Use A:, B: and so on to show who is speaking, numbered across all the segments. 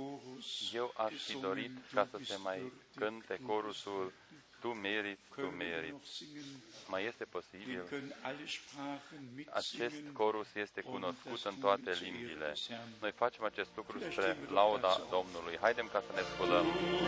A: Eu aș fi dorit ca să se mai cânte corusul Tu meriți, Tu meriți. Mai este posibil? Acest corus este cunoscut în toate limbile. Noi facem acest lucru spre lauda Domnului. Haidem ca să ne sculăm.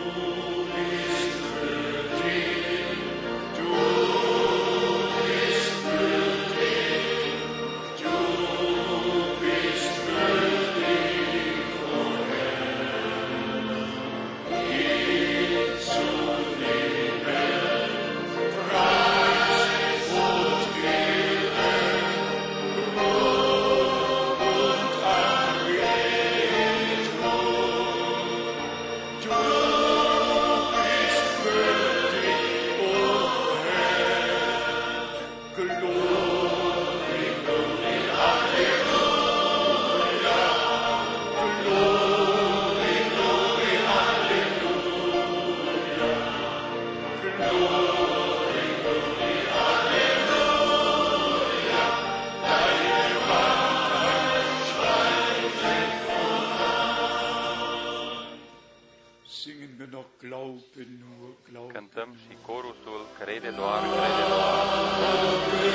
A: Cântăm și corusul Crede doar, crede doar.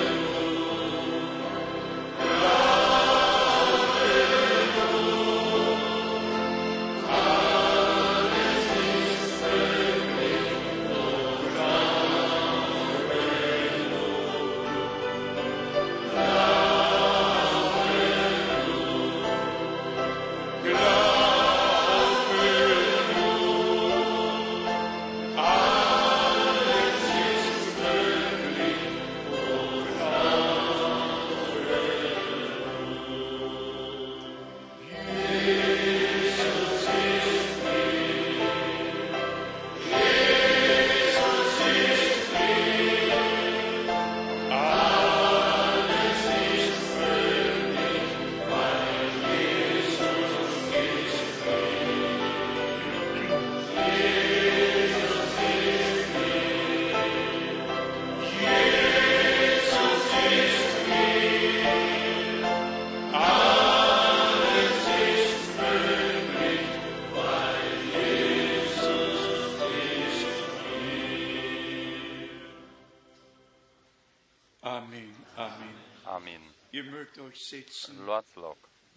A: Amin. Luați loc.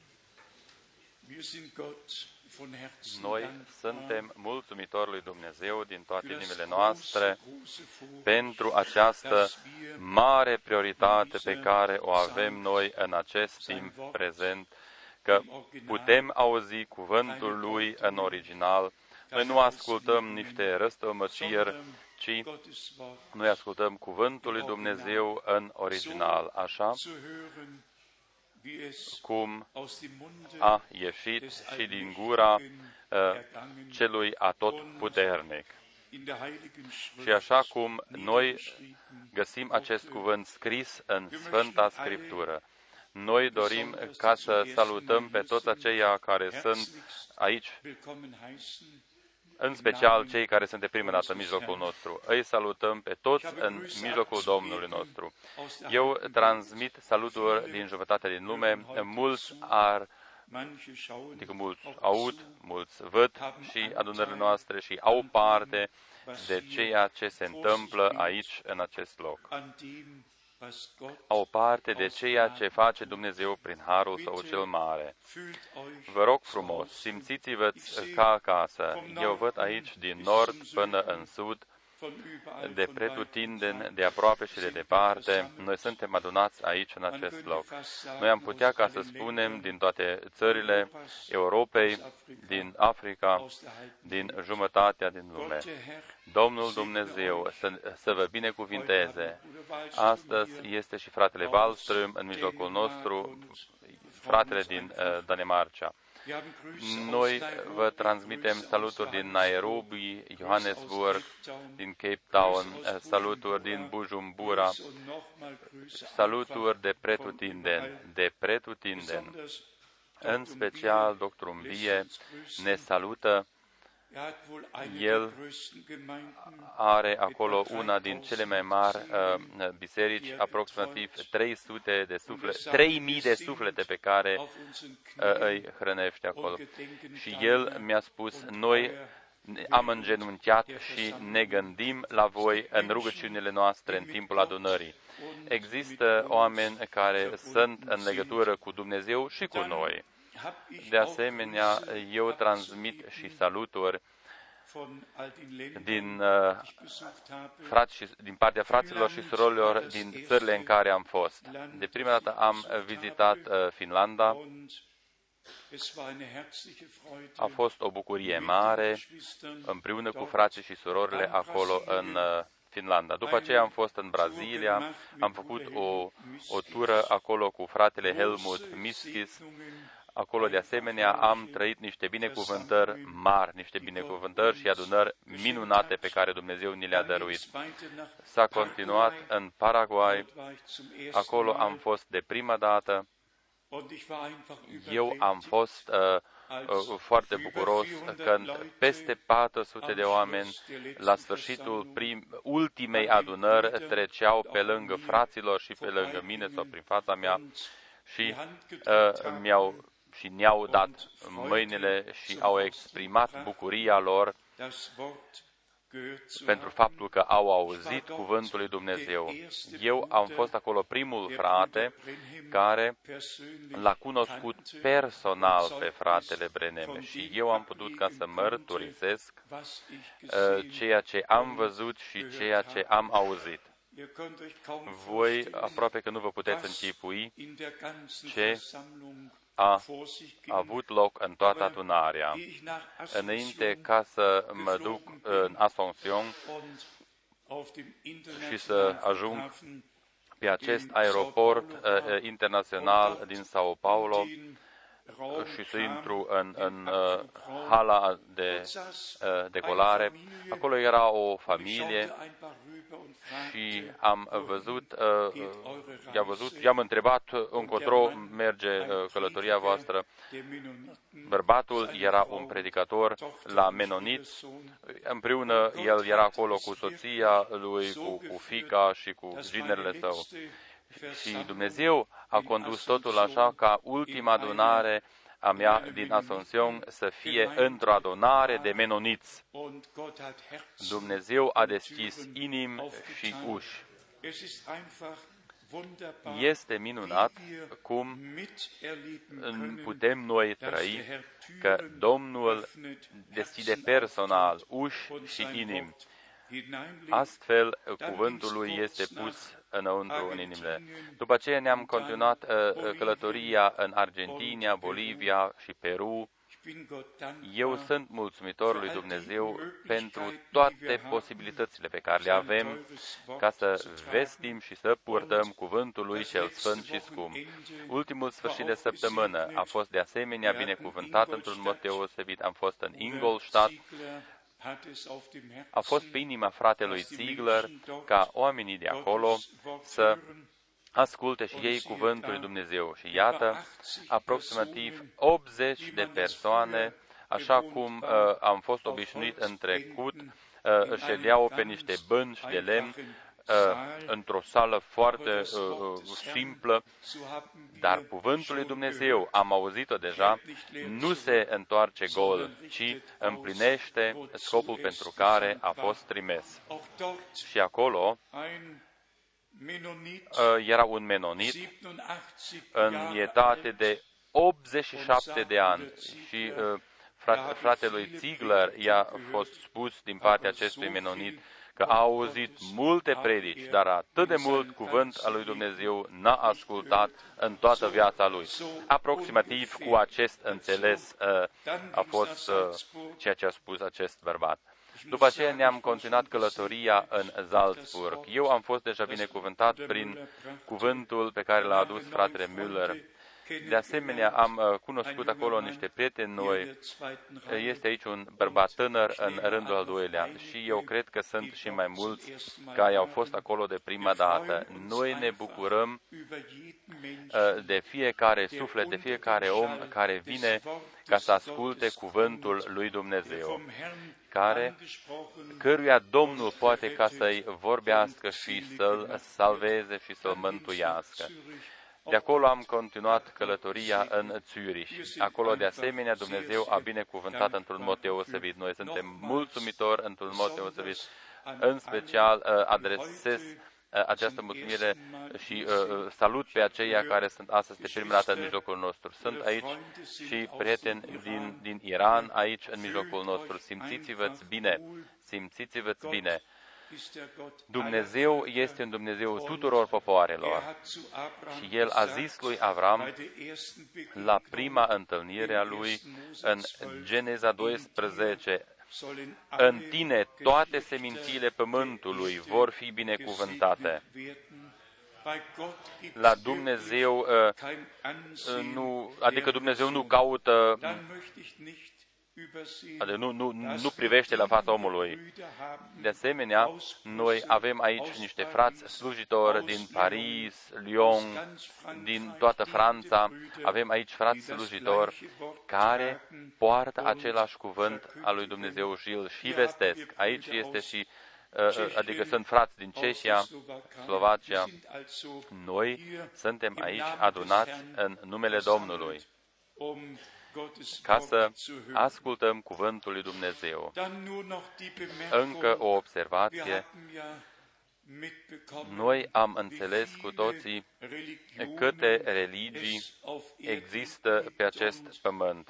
A: Noi suntem mulțumitori lui Dumnezeu din toate inimile noastre pentru această mare prioritate pe care o avem noi în acest timp prezent, că putem auzi cuvântul Lui în original. Noi nu ascultăm niște răstălmăciri, ci noi ascultăm cuvântul lui Dumnezeu în original, așa cum a ieșit și din gura celui atotputernic. Și așa cum noi găsim acest cuvânt scris în Sfânta Scriptură, noi dorim ca să salutăm pe toți aceia care sunt aici, în special cei care sunt de prima dată în mijlocul nostru. Îi salutăm pe toți în mijlocul Domnului nostru. Eu transmit saluturi din jumătate din lume. Mulți aud, mulți văd și adunările noastre și au parte de ceea ce se întâmplă aici, în acest loc. Au parte de ceea ce face Dumnezeu prin harul Său cel mare. Vă rog frumos, simțiți-vă ca acasă. Eu văd aici din nord până în sud, de pretutindeni, de aproape și de departe. Noi suntem adunați aici, în acest loc. Noi am putea ca să spunem din toate țările Europei, din Africa, din jumătatea din lume. Domnul Dumnezeu să vă binecuvinteze. Astăzi este și fratele Wallström în mijlocul nostru, fratele din Danemarca. Noi vă transmitem saluturi din Nairobi, Johannesburg, din Cape Town, saluturi din Bujumbura, saluturi de pretutindeni. În special, doctorul Mbie ne salută El are acolo una din cele mai mari biserici, aproximativ 300 de suflete, 3000 de suflete pe care îi hrănește acolo. Și el mi-a spus, noi am îngenunchiat și ne gândim la voi în rugăciunile noastre în timpul adunării. Există oameni care sunt în legătură cu Dumnezeu și cu noi. De asemenea, eu transmit și saluturi din partea fraților și surorilor din țările în care am fost. De prima dată am vizitat Finlanda. A fost o bucurie mare împreună cu frații și surorile acolo în Finlanda. După aceea am fost în Brazilia, am făcut o tură acolo cu fratele Helmut Miskis. Acolo, de asemenea, am trăit niște binecuvântări mari, niște binecuvântări și adunări minunate pe care Dumnezeu ni le-a dăruit. S-a continuat în Paraguay. Acolo am fost de prima dată. Eu am fost foarte bucuros când peste 400 de oameni la sfârșitul ultimei adunări treceau pe lângă fraților și pe lângă mine sau prin fața mea și ne-au dat mâinile și au exprimat bucuria lor pentru faptul că au auzit cuvântul lui Dumnezeu. Eu am fost acolo primul frate care l-a cunoscut personal pe fratele Branham și eu am putut ca să mărturisesc ceea ce am văzut și ceea ce am auzit. Voi aproape că nu vă puteți închipui ce a avut loc în toată adunarea. Înainte ca să mă duc în Asunción și să ajung pe acest aeroport internațional din Sao Paulo și să intru în hala de decolare, acolo era o familie și i-am întrebat încotro merge călătoria voastră. Bărbatul era un predicator la menonit, împreună el era acolo cu soția lui, cu fiica și cu ginerele său. Și Dumnezeu a condus totul așa ca ultima adunare a mea din Asunción să fie într-o adunare de menoniți. Dumnezeu a deschis inimi și uși. Este minunat cum putem noi trăi că Domnul deschide personal uși și inimi. Astfel, cuvântul lui este pus înăuntru în inimile. După aceea ne-am continuat călătoria în Argentina, Bolivia și Peru. Eu sunt mulțumitor lui Dumnezeu pentru toate posibilitățile pe care le avem ca să vestim și să purtăm cuvântul lui cel sfânt și scump. Ultimul sfârșit de săptămână a fost de asemenea binecuvântat într-un mod deosebit. Am fost în Ingolstadt. A fost pe inima fratelui Ziegler ca oamenii de acolo să asculte și ei cuvântul lui Dumnezeu. Și iată, aproximativ 80 de persoane, așa cum am fost obișnuit în trecut, ședeau pe niște bănci de lemn, într-o sală foarte simplă, dar cuvântul lui Dumnezeu, am auzit-o deja, nu se întoarce gol, ci împlinește scopul pentru care a fost trimis. Și acolo era un menonit în etate de 87 de ani și fratelui Ziegler i-a fost spus din partea acestui menonit că a auzit multe predici, dar atât de mult cuvânt al lui Dumnezeu n-a ascultat în toată viața lui. Aproximativ cu acest înțeles a fost ceea ce a spus acest bărbat. După aceea ne-am continuat călătoria în Salzburg. Eu am fost deja binecuvântat prin cuvântul pe care l-a adus fratele Müller. De asemenea, am cunoscut acolo niște prieteni noi. Este aici un bărbat tânăr în rândul al doilea și eu cred că sunt și mai mulți care au fost acolo de prima dată. Noi ne bucurăm de fiecare suflet, de fiecare om care vine ca să asculte cuvântul lui Dumnezeu, căruia Domnul poate ca să-i vorbească și să-l salveze și să-l mântuiască. De acolo am continuat călătoria în Zürich. Acolo, de asemenea, Dumnezeu a binecuvântat într-un mod deosebit. Noi suntem mulțumitori într-un mod deosebit. În special, adresez această mulțumire și salut pe aceia care sunt astăzi de prima dată în mijlocul nostru. Sunt aici și prieteni din Iran, aici în mijlocul nostru. Simțiți-vă-ți bine, simțiți-vă-ți bine. Dumnezeu este un Dumnezeu tuturor popoarelor și El a zis lui Avram la prima întâlnire a lui în Geneza 12, în tine toate semințiile pământului vor fi binecuvântate. La Dumnezeu adică Dumnezeu nu caută, nu privește la fața omului. De asemenea, noi avem aici niște frați slujitori din Paris, Lyon, din toată Franța. Avem aici frați slujitori care poartă același cuvânt al lui Dumnezeu și îl și vestesc. Aici este și adică sunt frați din Cehia, Slovacia. Noi suntem aici adunați în numele Domnului ca să ascultăm cuvântul lui Dumnezeu. Încă o observație. Noi am înțeles cu toții câte religii există pe acest pământ.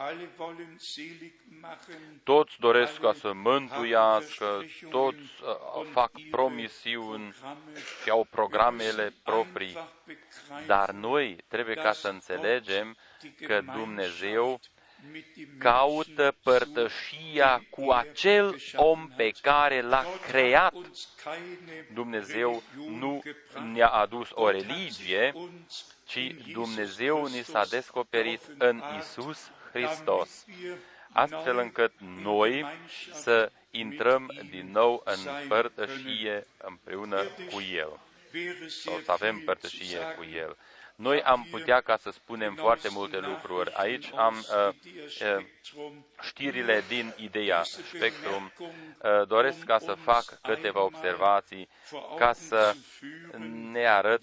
A: Toți doresc ca să mântuiască, toți fac promisiuni și au programele proprii. Dar noi trebuie ca să înțelegem că Dumnezeu caută părtășia cu acel om pe care l-a creat. Dumnezeu nu ne-a adus o religie, ci Dumnezeu ni s-a descoperit în Iisus Hristos, astfel încât noi să intrăm din nou în părtășie împreună cu El, sau să avem părtășie cu El. Noi am putea ca să spunem foarte multe lucruri. Aici am știrile din Ideea Spectrum. Doresc ca să fac câteva observații ca să ne arăt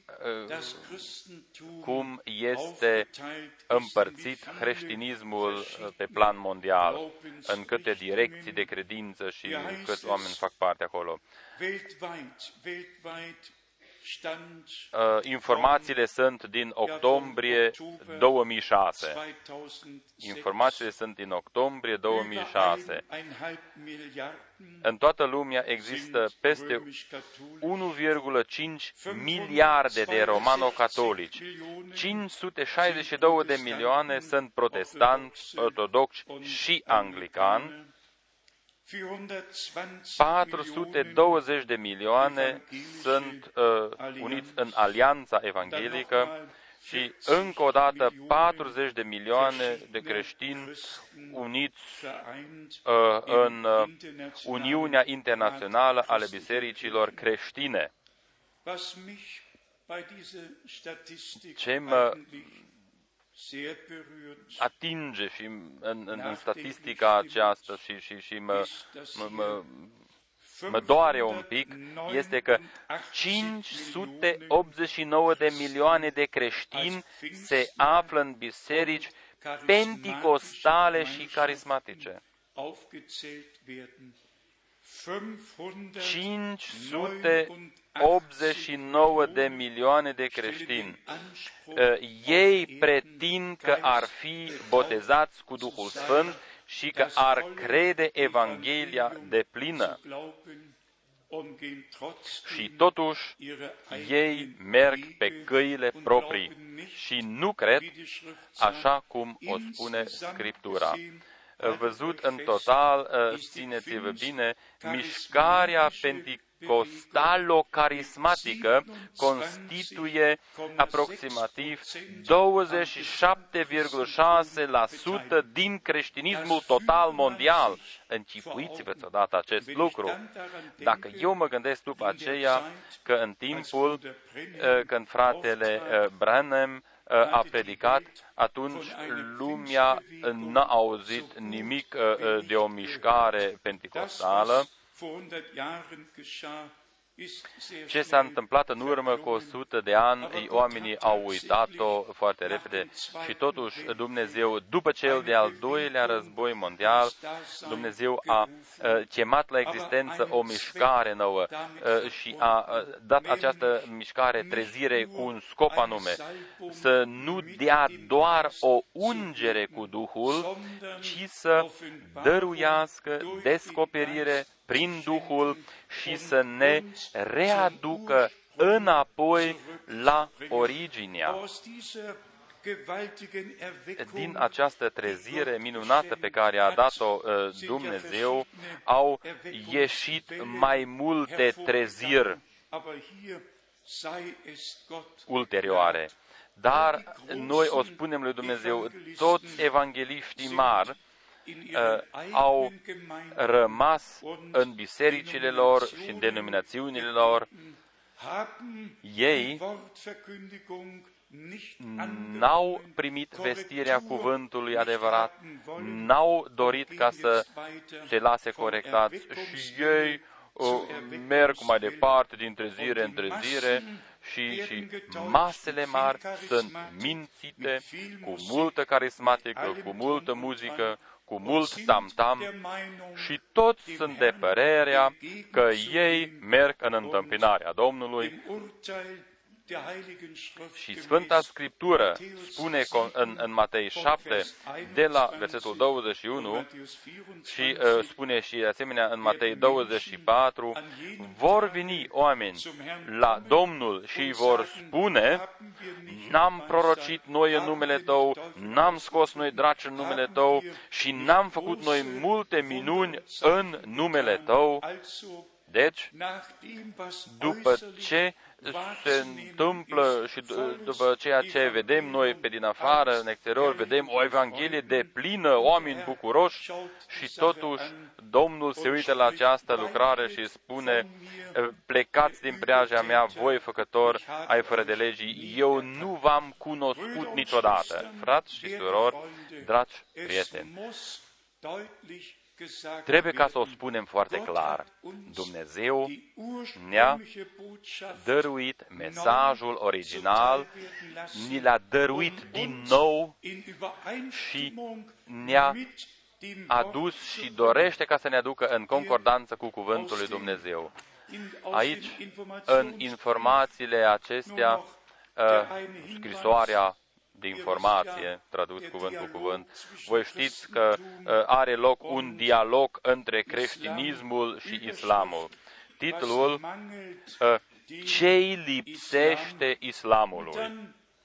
A: cum este împărțit creștinismul pe plan mondial, în câte direcții de credință și câți oameni fac parte acolo. Informațiile sunt din octombrie 2006. Informațiile sunt din octombrie 2006. În toată lumea există peste 1,5 miliarde de romano-catolici. 562 de milioane sunt protestanți, ortodoxi și anglicani. 420 de milioane sunt uniți în Alianța Evanghelică și încă o dată 40 de milioane de creștini uniți în Uniunea Internațională ale Bisericilor Creștine. Ce mă atinge și în statistica aceasta și mă doare un pic, este că 589 de milioane de creștini se află în biserici penticostale și carismatice. 589 de milioane de creștini. Ei pretind că ar fi botezați cu Duhul Sfânt și că ar crede Evanghelia deplină. Și totuși, ei merg pe căile proprii și nu cred așa cum o spune Scriptura. Văzut în total, țineți-vă bine, mișcarea penticostalo-carismatică constituie aproximativ 27,6% din creștinismul total mondial. Închipuiți-vă odată acest lucru. Dacă eu mă gândesc după aceea că în timpul când fratele Branham a predicat, atunci lumea n-a auzit nimic de o mișcare penticostală. Ce s-a întâmplat în urmă cu 100 de ani, oamenii au uitat-o foarte repede și totuși Dumnezeu, după cel de-al doilea război mondial, Dumnezeu a chemat la existență o mișcare nouă și a dat această mișcare trezire cu un scop anume, să nu dea doar o ungere cu Duhul, ci să dăruiască descoperire prin Duhul și să ne readucă înapoi la originea. Din această trezire minunată pe care a dat-o Dumnezeu, au ieșit mai multe treziri ulterioare. Dar noi o spunem lui Dumnezeu, toți evangeliștii mari au rămas în bisericile lor și în denominațiunile lor. Ei n-au primit vestirea cuvântului adevărat, n-au dorit ca să se lase corectați și ei merg mai departe din trezire în trezire și masele mari sunt mințite cu multă carismatică, cu multă muzică, cu mult tam-tam și toți sunt de părerea că ei merg în întâmpinarea Domnului. Și Sfânta Scriptură spune în Matei 7, de la versetul 21, și spune și de asemenea în Matei 24, vor veni oameni la Domnul și vor spune, n-am prorocit noi în numele Tău, n-am scos noi draci în numele Tău și n-am făcut noi multe minuni în numele Tău. Deci, după ce se întâmplă și după ceea ce vedem noi pe din afară, în exterior, vedem o Evanghelie de plină, oameni bucuroși și totuși Domnul se uită la această lucrare și spune, plecați din preajma mea, voi făcători ai fără de legii, eu nu v-am cunoscut niciodată. Frați și surori, dragi prieteni, trebuie ca să o spunem foarte clar. Dumnezeu ne-a dăruit mesajul original, ni l-a dăruit din nou și ne-a adus și dorește ca să ne aducă în concordanță cu cuvântul lui Dumnezeu. Aici, în informațiile acestea, scrisoarea de informație, tradus cuvânt cu cuvânt, voi știți că are loc un dialog între creștinismul și islamul. Titlul, Ce-i lipsește islamului?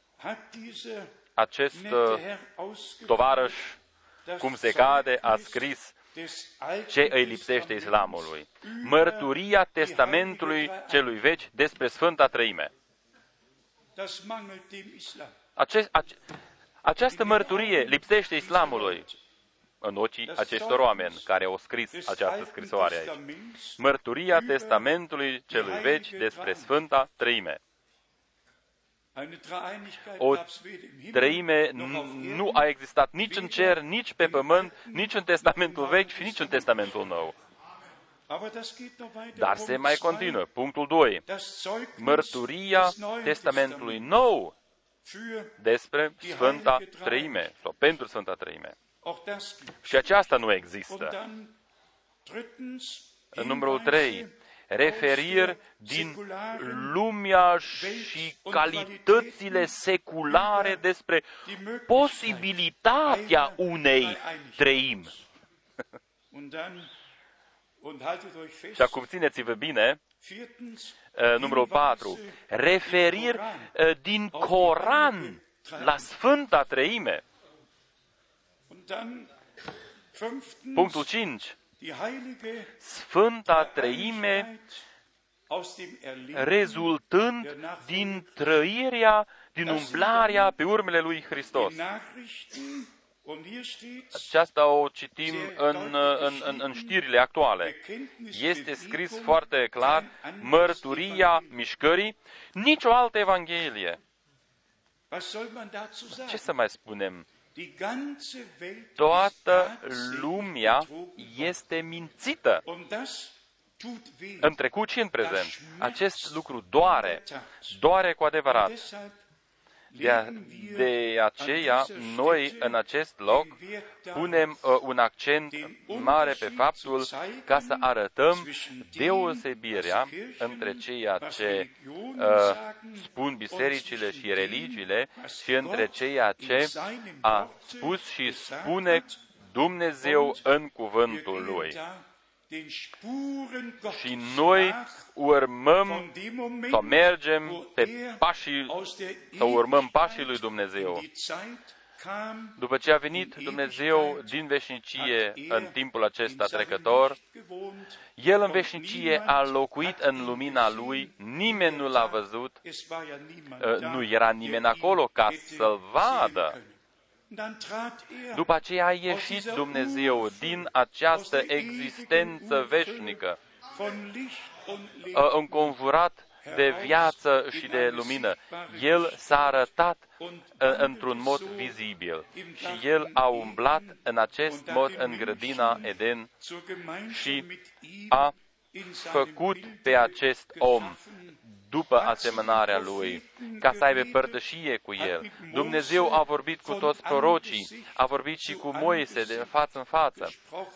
A: Acest tovarăș, cum se cade, a scris ce îi lipsește islamului. Mărturia Testamentului celui vechi despre Sfânta Trăime. Această mărturie lipsește islamului în ochii acestor oameni care au scris această scrisoare aici. Mărturia Testamentului celui vechi despre Sfânta Trăime. O trăime nu a existat nici în cer, nici pe pământ, nici în Testamentul Vechi și nici în Testamentul Nou. Dar se mai continuă. Punctul 2. Mărturia Testamentului Nou despre Sfânta Trăime sau pentru Sfânta Trăime. Și aceasta nu există. Numărul 3. Referiri din lumea și calitățile seculare despre posibilitatea unei trăimi. Și acum țineți-vă bine, numărul 4, referiri din Coran la Sfânta Trăime. Punctul 5. Sfânta Trăime rezultând din trăirea, din umblarea pe urmele lui Hristos. Aceasta o citim în știrile actuale. Este scris foarte clar, mărturia mișcării, nicio altă evanghelie. Ce să mai spunem? Toată lumea este mințită. În trecut și în prezent. Acest lucru doare cu adevărat. De aceea, noi, în acest loc, punem un accent mare pe faptul ca să arătăm deosebirea între ceea ce spun bisericile și religiile și între ceea ce a spus și spune Dumnezeu în cuvântul Lui. Și noi urmăm sau mergem urmăm pașii lui Dumnezeu. După ce a venit Dumnezeu din veșnicie în timpul acesta trecător, El în veșnicie a locuit în lumina Lui, nimeni nu l-a văzut, nu era nimeni acolo ca să-L vadă. După aceea a ieșit Dumnezeu din această existență veșnică, înconjurat de viață și de lumină. El s-a arătat într-un mod vizibil și El a umblat în acest mod în grădina Eden și a făcut pe acest om după asemănarea Lui, ca să aibă părtășie cu El. Dumnezeu a vorbit cu toți prorocii, a vorbit și cu Moise de față în față.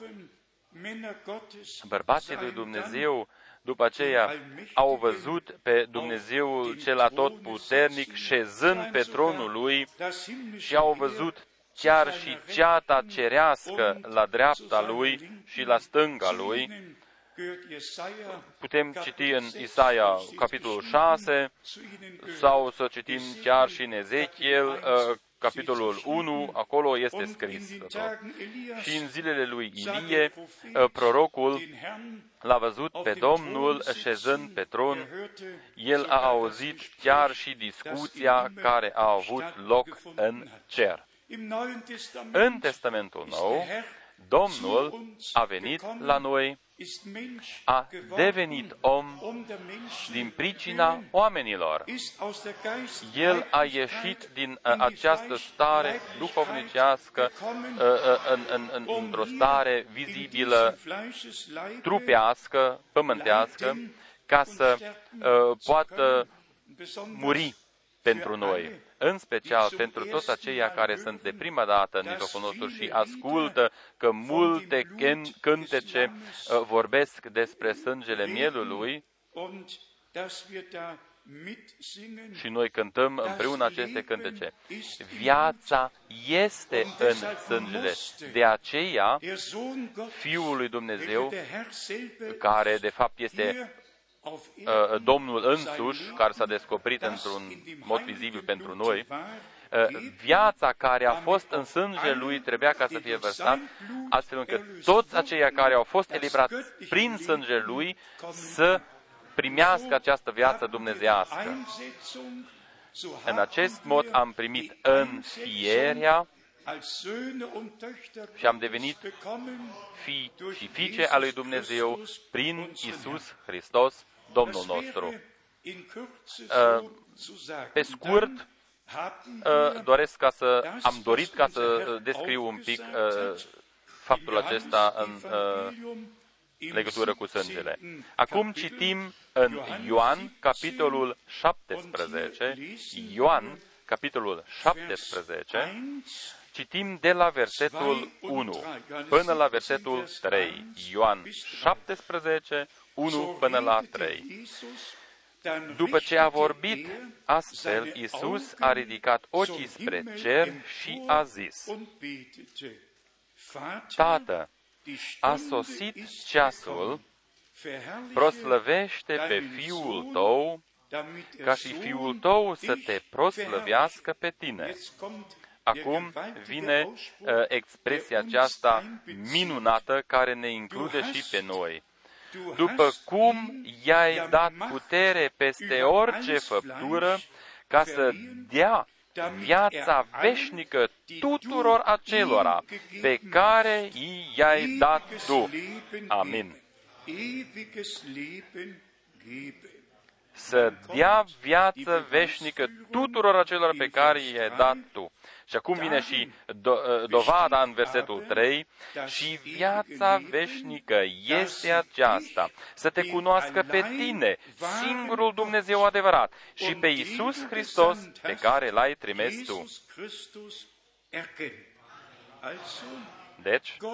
A: Bărbații lui Dumnezeu, după aceea, au văzut pe Dumnezeul cel atotputernic șezând pe tronul Lui și au văzut chiar și ceata cerească la dreapta Lui și la stânga Lui. Putem citi în Isaia, capitolul 6, sau să citim chiar și în Ezechiel, capitolul 1, acolo este scris. Și în zilele lui Ilie, prorocul l-a văzut pe Domnul șezând pe tron, el a auzit chiar și discuția care a avut loc în cer. În Testamentul Nou, Domnul a venit la noi, a devenit om din pricina oamenilor. El a ieșit din această stare duhovnicească într-o stare vizibilă, trupească, pământească, ca să poată muri pentru noi, în special pentru toți aceia care sunt de prima dată în mijlocul nostru și ascultă că multe cântece vorbesc despre sângele mielului și noi cântăm împreună aceste cântece. Viața este în sângele. De aceea, Fiul lui Dumnezeu, care de fapt este Domnul însuși, care s-a descoperit într-un mod vizibil pentru noi, viața care a fost în sângele Lui trebuia ca să fie vărsat, astfel încât toți aceia care au fost eliberați prin sângele Lui să primească această viață dumnezeiască. În acest mod am primit înfierea și am devenit fii și fiice a lui Dumnezeu prin Iisus Hristos, Domnul nostru. Pe scurt, am dorit ca să descriu un pic faptul acesta în legătură cu sângele. Acum citim în Ioan, capitolul 17, Ioan, capitolul 17, citim de la versetul 1 până la versetul 3. Ioan 17, 1 până la 3. După ce a vorbit astfel, Iisus a ridicat ochii spre cer și a zis: Tată, a sosit ceasul, proslăvește pe Fiul Tău, ca și Fiul Tău să te proslăvească pe tine. Acum vine expresia aceasta minunată care ne include și pe noi. După cum i-ai dat putere peste orice făptură, ca să dea viața veșnică tuturor acelora pe care i-ai dat Tu. Amin. să dea viață veșnică tuturor acelor pe care i-ai dat tu. Și acum vine și dovada în versetul 3, și viața veșnică este aceasta, să te cunoască pe tine, singurul Dumnezeu adevărat, și pe Iisus Hristos, pe care l-ai trimis tu. Deci,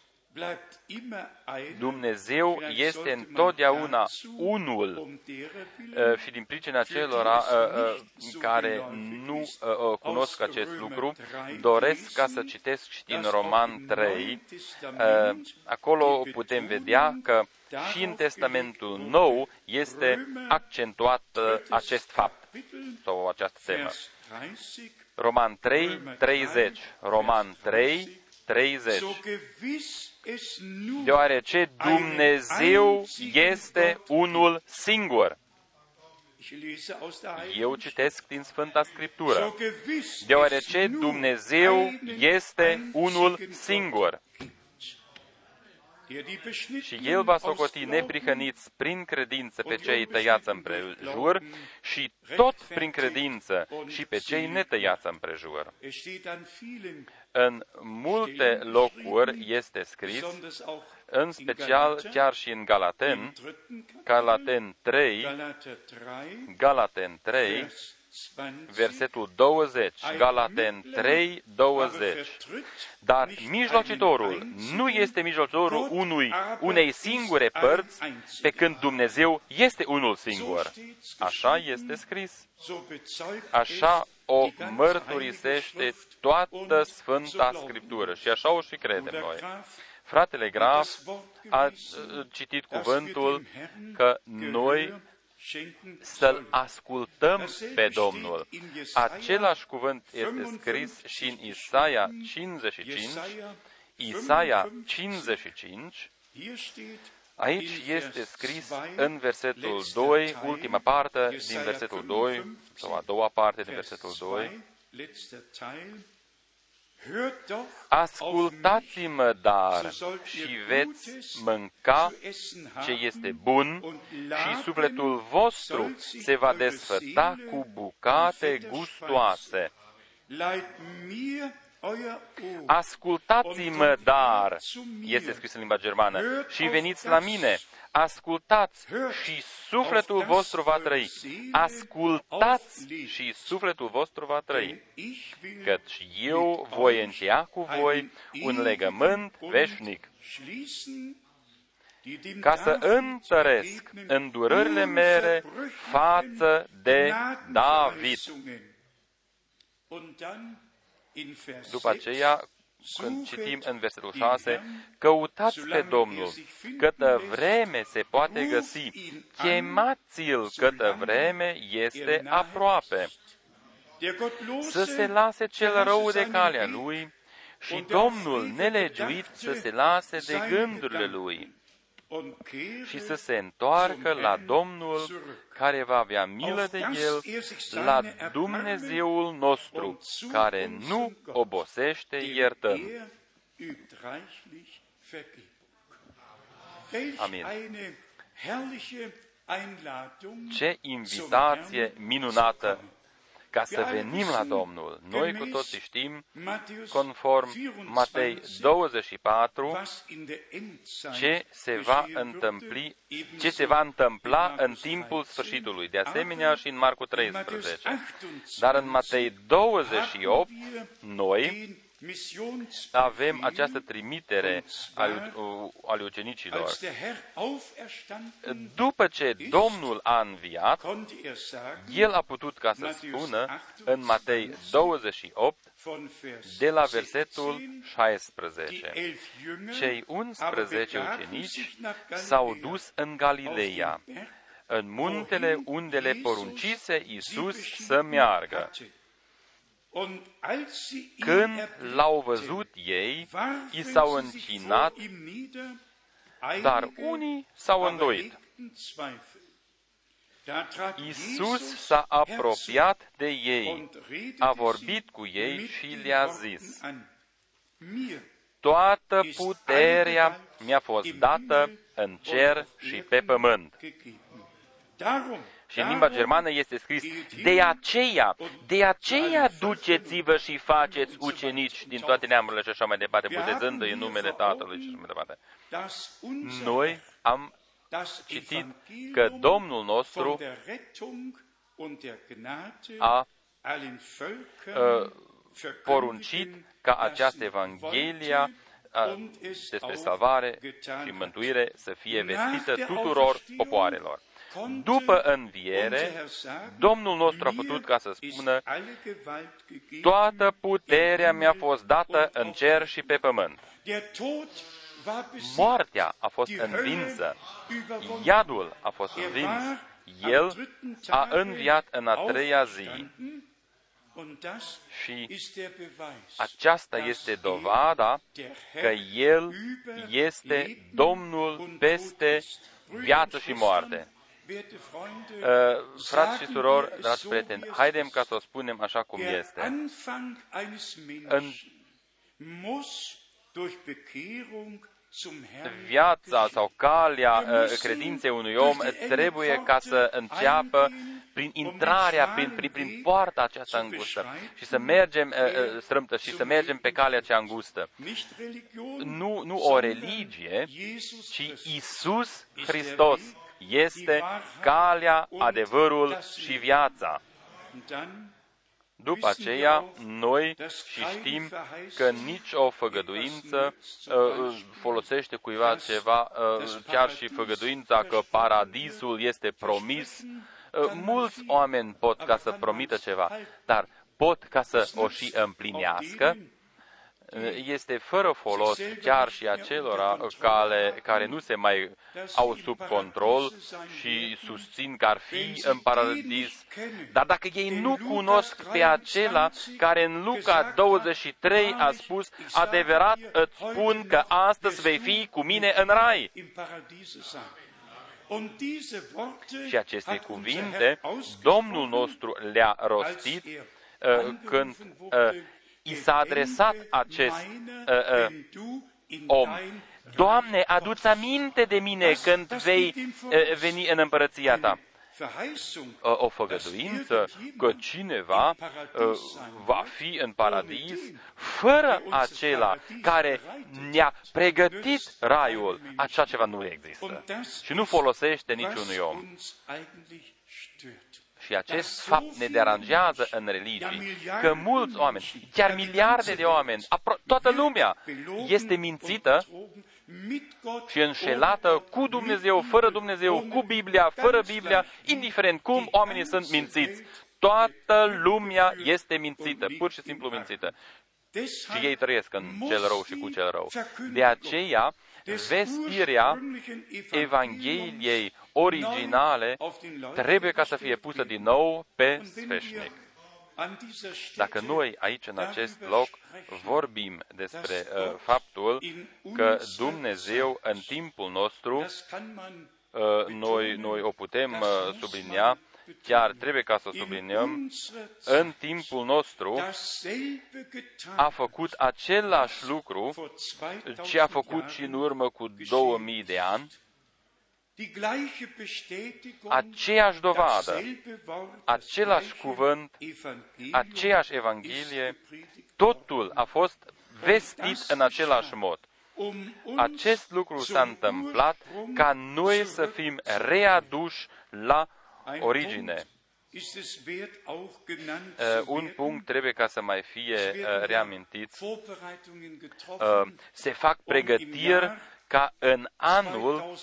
A: Dumnezeu este întotdeauna unul și din pricina celor care nu cunosc acest lucru, doresc ca să citesc și din Roman 3. Acolo putem vedea că și în Testamentul Nou este accentuat acest fapt sau această temă. Roman 3, 30. Roman 3, 30. Deoarece Dumnezeu este unul singur. Eu citesc din Sfânta Scriptură. Deoarece Dumnezeu este unul singur. Și El va socoti neprihăniți prin credință pe cei tăiați împrejur și tot prin credință și pe cei netăiați împrejur. În multe locuri este scris, în special chiar și în Galaten 3, versetul 20, Galaten 3, 20. Dar mijlocitorul nu este mijlocitorul unei singure părți, pe când Dumnezeu este unul singur. Așa este scris. Așa o mărturisește toată Sfânta Scriptură și așa o și credem noi. Fratele Graf a citit cuvântul că noi să-L ascultăm pe Domnul. Același cuvânt este scris și în Isaia 55. Isaia 55, aici este scris în versetul 2, ultima parte din versetul 2, sau a doua parte din versetul 2. Ascultați-mă, dar, și veți mânca ce este bun și sufletul vostru se va desfăta cu bucate gustoase. Ascultați-mă, dar, este scris în limba germană, și veniți la mine. Ascultați și sufletul vostru va trăi. Ascultați și sufletul vostru va trăi. Căci eu voi încheia cu voi un legământ veșnic, ca să întăresc îndurările mele față de David. După aceea, când citim în versetul 6, căutați pe Domnul, câtă vreme se poate găsi, chemați-L, câtă vreme este aproape. Să se lase cel rău de calea lui și Domnul nelegiuit să se lase de gândurile lui și să se întoarcă la Domnul care va avea milă de el, la Dumnezeul nostru, care nu obosește iertând. Amin. Ce invitație minunată ca să venim la Domnul. Noi cu toții știm, conform Matei 24, ce se va întâmpla în timpul sfârșitului. De asemenea și în Marcu 13. Dar în Matei 28, noi avem această trimitere al ucenicilor. După ce Domnul a înviat, El a putut ca să spună în Matei 28, de la versetul 16. Cei 11 ucenici s-au dus în Galileea, în muntele unde le poruncise Iisus să meargă. Când l-au văzut ei, i s-au închinat, dar unii s-au îndoit. Iisus s-a apropiat de ei, a vorbit cu ei și le-a zis: toată puterea mi-a fost dată în cer și pe pământ. Și în limba germană este scris, de aceea duceți-vă și faceți ucenici din toate neamurile și așa mai departe, botezându-i în numele Tatălui și așa mai departe. Noi am citit că Domnul nostru a poruncit ca această Evanghelia despre salvare și mântuire să fie vestită tuturor popoarelor. După înviere, Domnul nostru a putut ca să spună, toată puterea mi-a fost dată în cer și pe pământ. Moartea a fost învinsă, iadul a fost învins, El a înviat în a treia zi. Și aceasta este dovada că El este Domnul peste viață și moarte. Frați și surori, dragi prieteni, haidem ca să o spunem așa cum este. Viața sau calea credinței unui om trebuie ca să înceapă prin intrarea, prin poarta aceasta îngustă și să mergem strâmtă și să mergem pe calea cea îngustă. Nu o religie, ci Iisus Hristos este calea, adevărul și viața. După aceea, noi și știm că nici o făgăduință folosește cuiva ceva, chiar și făgăduința că paradisul este promis. Mulți oameni pot ca să promită ceva, dar pot ca să o și împlinească. Este fără folos chiar și acelora care nu se mai au sub control și susțin că ar fi în paradis. Dar dacă ei nu cunosc pe acela care în Luca 23 a spus, adevărat îți spun că astăzi vei fi cu mine în rai. Și aceste cuvinte Domnul nostru le-a rostit când i s-a adresat acest om. Doamne, adu-ți aminte de mine când vei veni în împărăția ta. O făgăduință că cineva va fi în paradis fără acela care ne-a pregătit raiul. Așa ceva nu există și nu folosește niciunui om. Și acest fapt ne deranjează în religii, că mulți oameni, chiar miliarde de oameni, toată lumea este mințită și înșelată cu Dumnezeu, fără Dumnezeu, cu Biblia, fără Biblia, indiferent cum oamenii sunt mințiți. Toată lumea este mințită, pur și simplu mințită. Și ei trăiesc în cel rău și cu cel rău. De aceea, vestirea Evangheliei originale trebuie ca să fie pusă din nou pe sfeșnic. Dacă noi aici, în acest loc, vorbim despre faptul că Dumnezeu, în timpul nostru, noi o putem sublinia, chiar trebuie ca să subliniem, în timpul nostru a făcut același lucru ce a făcut și în urmă cu 2000 de ani, aceeași dovadă, același cuvânt, aceeași Evanghelie, totul a fost vestit în același mod. Acest lucru s-a întâmplat ca noi să fim readuși la origine. Un punct trebuie ca să mai fie reamintit. Se fac pregătiri ca în anul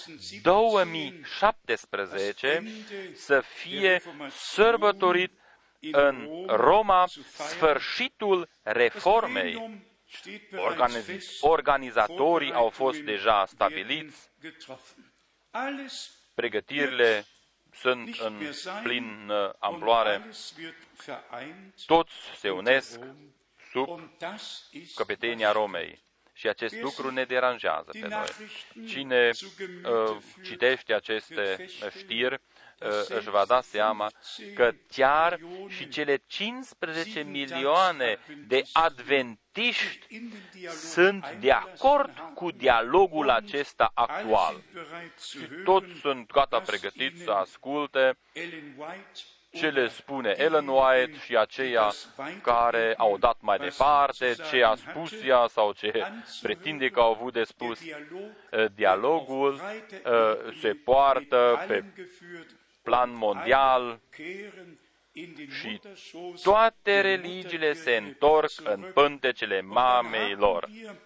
A: 2017 să fie sărbătorit în Roma sfârșitul reformei. Organizatorii au fost deja stabiliți, pregătirile sunt în plin amploare, toți se unesc sub căpetenia Romei. Și acest lucru ne deranjează pe noi. Cine citește aceste știri își va da seama că chiar și cele 15 milioane de adventiști sunt de acord cu dialogul acesta actual. Și toți sunt gata pregătiți să asculte ce le spune Ellen White și aceia care au dat mai departe, ce a spus ea sau ce pretinde că au avut de spus. Dialogul se poartă pe plan mondial și toate religiile se întorc în pântecele mamei lor.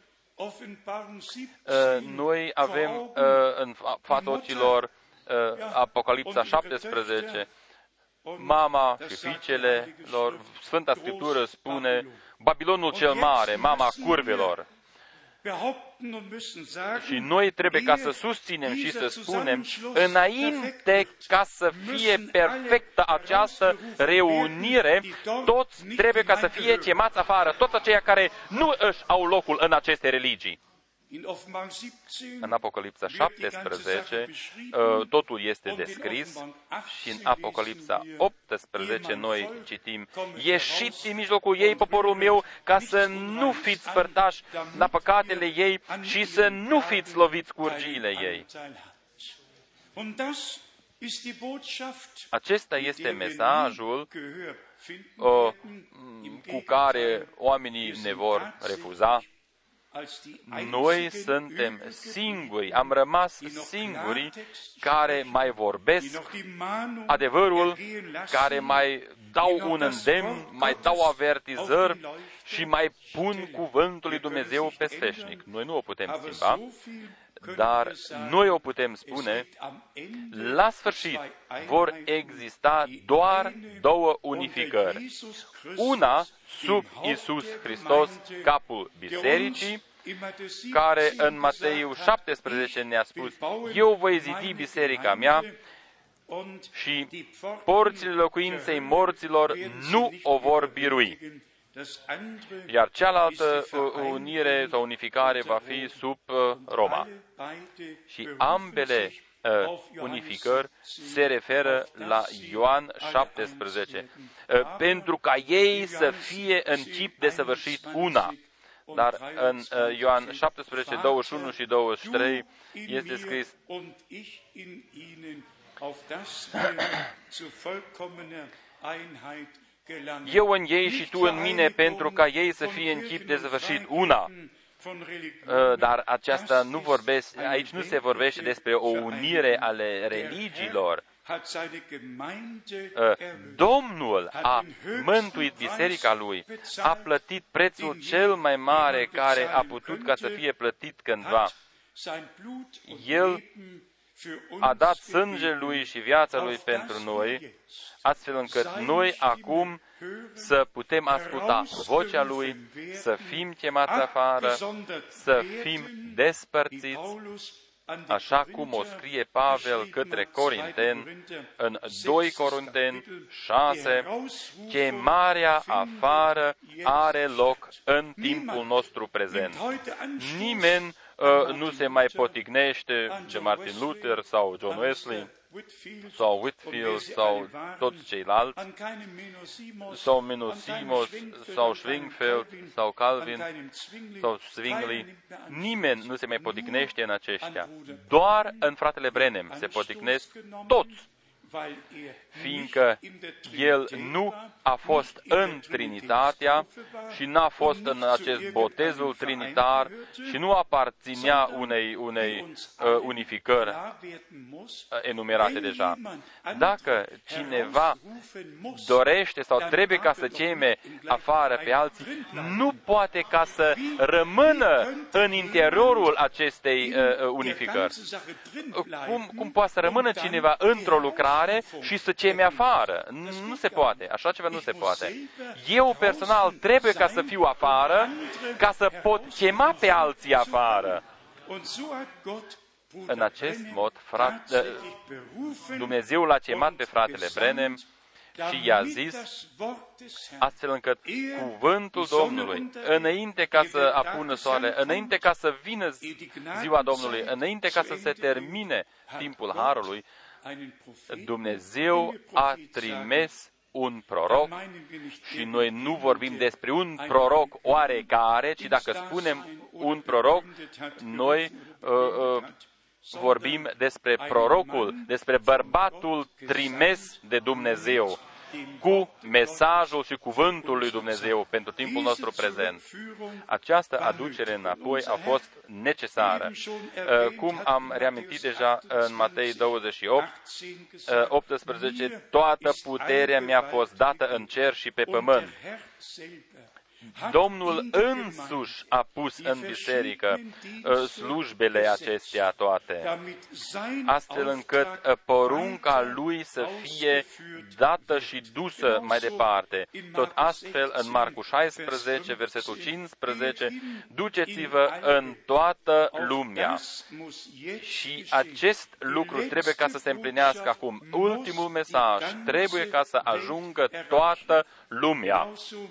A: Noi avem în fața ochilor Apocalipsa 17, mama și fiicele lor. Sfânta Scriptură spune Babilonul cel mare, mama curvelor. Și noi trebuie ca să susținem și să spunem, înainte ca să fie perfectă această reunire, toți trebuie ca să fie chemați afară, toți aceia care nu își au locul în aceste religii. În Apocalipsa 17 totul este descris și în Apocalipsa 18 noi citim: ieșiți din mijlocul ei, poporul meu, ca să nu fiți părtași la păcatele ei și să nu fiți loviți cu urgiile ei. Acesta este mesajul cu care oamenii ne vor refuza. Noi suntem singuri, am rămas singuri care mai vorbesc adevărul, care mai dau un îndemn, mai dau avertizări și mai pun cuvântul lui Dumnezeu pe sfeșnic. Noi nu o putem schimba, dar noi o putem spune, la sfârșit vor exista doar două unificări. Una sub Iisus Hristos, capul bisericii, care în Matei 17 ne-a spus: eu voi zidi biserica mea și porțile locuinței morților nu o vor birui. Iar cealaltă unire sau unificare va fi sub Roma. Și ambele unificări se referă la Ioan 17. Pentru ca ei să fie în chip desăvârșit una. Dar în Ioan 17, 21 și 23 este scris: eu în ei și tu în mine, pentru ca ei să fie în chip desăvârșit una. Dar aceasta nu vorbește, aici nu se vorbește despre o unire ale religiilor. Domnul a mântuit biserica lui, a plătit prețul cel mai mare care a putut ca să fie plătit cândva. El a dat sângele lui și viața lui pentru noi, astfel încât noi acum să putem asculta vocea lui, să fim chemați afară, să fim despărțiți, așa cum o scrie Pavel către Corinteni în 2 Corinteni 6, chemarea afară are loc în timpul nostru prezent. Nimeni nu se mai poticnește de Martin Luther sau John Wesley sau Whitfield sau toți ceilalți, sau Menosimos sau Schwingfeld sau Calvin sau Zwingli. Nimeni nu se mai poticnește în aceștia. Doar în fratele Branham se poticnesc toți, fiindcă el nu a fost în Trinitatea și n-a fost în acest botezul trinitar și nu aparținea unei unificări enumerate deja. Dacă cineva dorește sau trebuie ca să cheme afară pe alții, nu poate ca să rămână în interiorul acestei unificări. Cum poate să rămână cineva într-o lucrare și să cheme afară? Nu se poate. Așa ceva nu se poate. Eu personal trebuie ca să fiu afară, ca să pot chema pe alții afară. În acest mod, Dumnezeu l-a chemat pe fratele Branham și i-a zis, astfel încât cuvântul Domnului, înainte ca să apună soarele, înainte ca să vină ziua Domnului, înainte ca să se termine timpul Harului, Dumnezeu a trimis un proroc și noi nu vorbim despre un proroc oarecare, ci dacă spunem un proroc, noi vorbim despre prorocul, despre bărbatul trimis de Dumnezeu, cu mesajul și cuvântul lui Dumnezeu pentru timpul nostru prezent. Această aducere înapoi a fost necesară. Cum am reamintit deja în Matei 28, 18, toată puterea mi-a fost dată în cer și pe pământ. Domnul însuși a pus în biserică slujbele acestea toate, astfel încât porunca Lui să fie dată și dusă mai departe. Tot astfel, în Marcu 16, versetul 15, duceți-vă în toată lumea. Și acest lucru trebuie ca să se împlinească acum. Ultimul mesaj trebuie ca să ajungă toată lumea.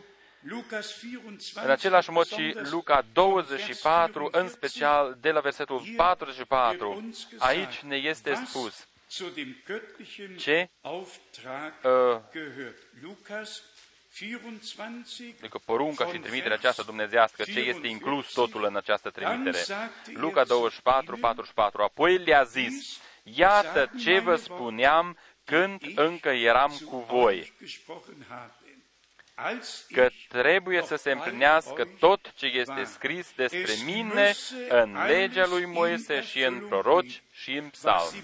A: În același mod și Luca 24, în special de la versetul 44, aici ne este spus ce adică porunca și trimiterea aceasta dumnezească, ce este inclus totul în această trimitere. Luca 24, 44, apoi le-a zis, iată ce vă spuneam când încă eram cu voi, că trebuie să se împlinească tot ce este scris despre mine în legea lui Moise și în proroci și în psalmi.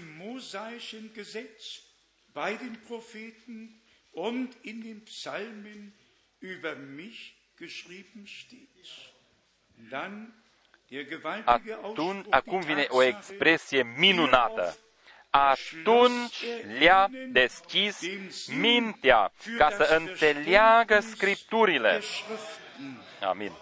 A: Acum vine o expresie minunată. Atunci le-a deschis mintea ca să înțeleagă Scripturile. Amin.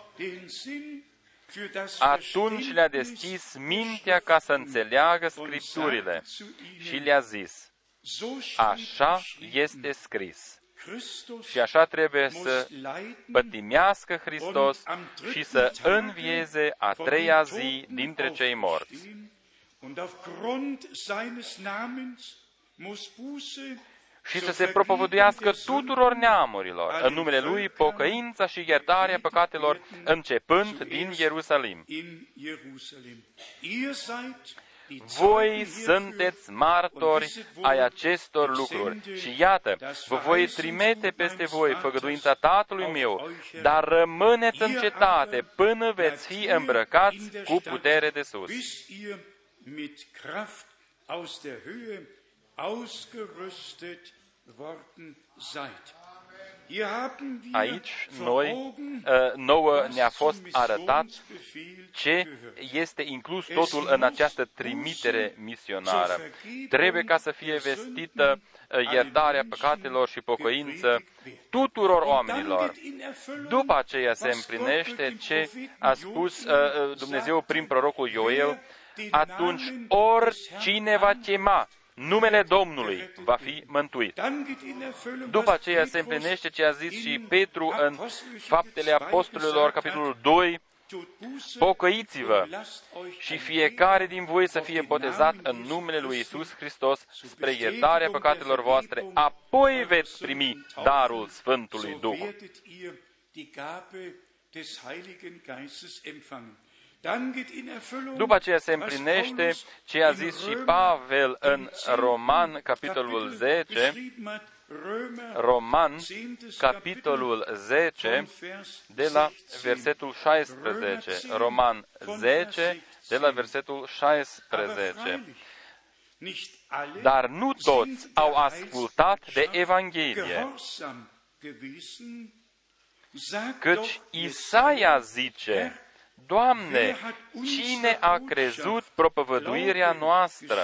A: Atunci le-a deschis mintea ca să înțeleagă Scripturile și le-a zis, așa este scris. Și așa trebuie să pătimească Hristos și să învieze a treia zi dintre cei morți. Și să se propovăduiască tuturor neamurilor, în numele Lui, pocăința și iertarea păcatelor, începând din Ierusalim. Voi sunteți martori ai acestor lucruri și iată, vă voi trimite peste voi făgăduința Tatălui meu, dar rămâneți în cetate până veți fi îmbrăcați cu putere de sus.
B: Mit Kraft aus der Höhe ausgerüstet worden seid.
A: Aici nouă ne-a fost arătat ce este inclus totul în această trimitere misionară. Trebuie ca să fie vestită iertarea păcatelor și pocăință tuturor oamenilor. După aceea se împlinește ce a spus Dumnezeu prin prorocul Ioel, atunci oricine va chema numele Domnului va fi mântuit. După aceea se împlinește ce a zis și Petru în Faptele Apostolilor, capitolul 2, pocăiți-vă și fiecare din voi să fie botezat în numele lui Iisus Hristos spre iertarea păcatelor voastre, apoi veți primi darul Sfântului Duh. După aceea se împlinește ce a zis și Pavel în Roman, capitolul 10, Roman, capitolul 10, de la versetul 16. Roman 10, de la versetul 16. Dar nu toți au ascultat de Evanghelie, căci Isaia zice, Doamne, cine a crezut propovăduirea noastră?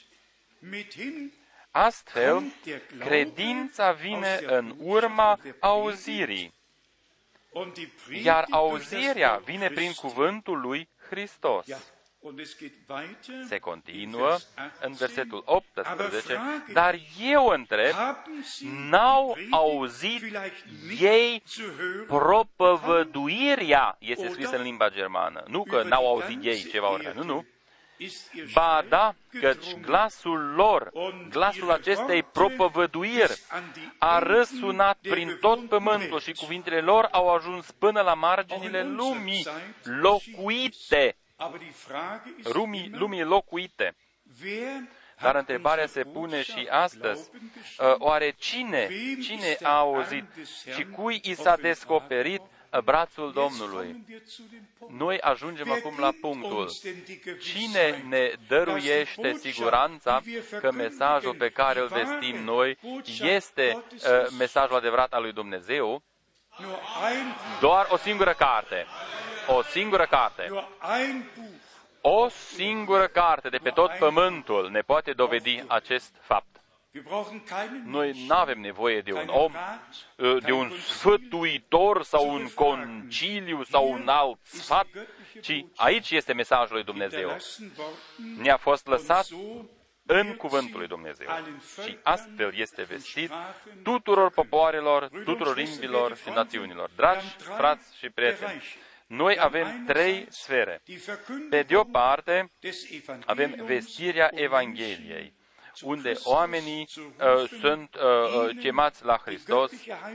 A: Astfel, credința vine în urma auzirii, iar auzirea vine prin cuvântul lui Hristos. Se continuă în versetul 18, dar eu întreb, n-au auzit ei propovăduirea, este scris în limba germană, nu că n-au auzit ei ceva ori, nu. Ba da, căci glasul lor, glasul acestei propovăduiri a răsunat prin tot pământul și cuvintele lor au ajuns până la marginile lumii locuite. Lumii locuite. Dar întrebarea se pune și astăzi, oare cine a auzit și cui i s-a descoperit brațul Domnului? Noi ajungem acum la punctul. Cine ne dăruiește siguranța că mesajul pe care îl vestim noi este mesajul adevărat al lui Dumnezeu? Doar o singură carte. O singură carte. O singură carte de pe tot pământul ne poate dovedi acest fapt. Noi nu avem nevoie de un om, de un sfătuitor sau un conciliu sau un alt sfat, ci aici este mesajul lui Dumnezeu. Ne-a fost lăsat în cuvântul lui Dumnezeu. Și astfel este vestit tuturor popoarelor, tuturor limbilor și națiunilor. Dragi frați și prieteni, noi avem trei sfere. Pe de o parte, avem vestirea Evangheliei, unde oamenii sunt chemați la Hristos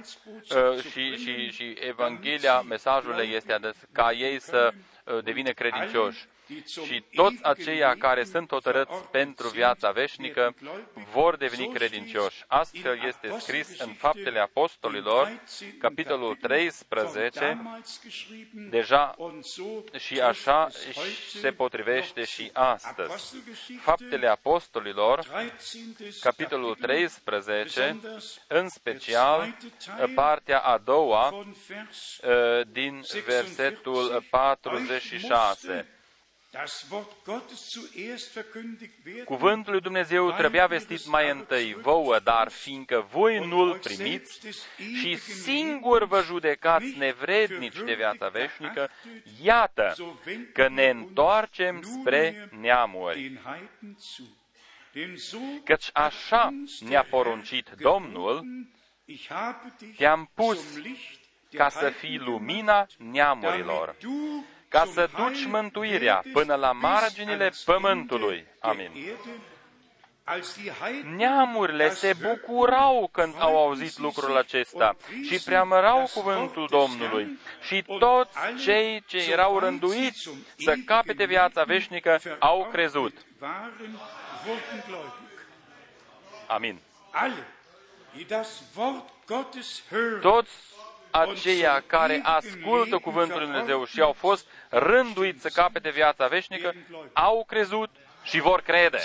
A: și Evanghelia, mesajul este ca ei să devină credincioși. Și toți aceia care sunt hotărâți pentru viața veșnică vor deveni credincioși. Astfel este scris în Faptele Apostolilor, capitolul 13, deja și așa se potrivește și astăzi. Faptele Apostolilor, capitolul 13, în special partea a doua din versetul 46. Cuvântul lui Dumnezeu trebuia vestit mai întâi vouă, dar fiindcă voi nu-l primiți și singur vă judecați nevrednici de viața veșnică, iată că ne întoarcem spre neamuri. Căci așa ne-a poruncit Domnul, te-am pus ca să fii lumina neamurilor, ca să duci mântuirea până la marginile pământului. Amin. Neamurile se bucurau când au auzit lucrul acesta și preamărau cuvântul Domnului și toți cei ce erau rânduiți să capete viața veșnică au crezut. Amin. Toți aceia care ascultă cuvântul lui Dumnezeu și au fost rânduiți să capete viața veșnică, au crezut și vor crede.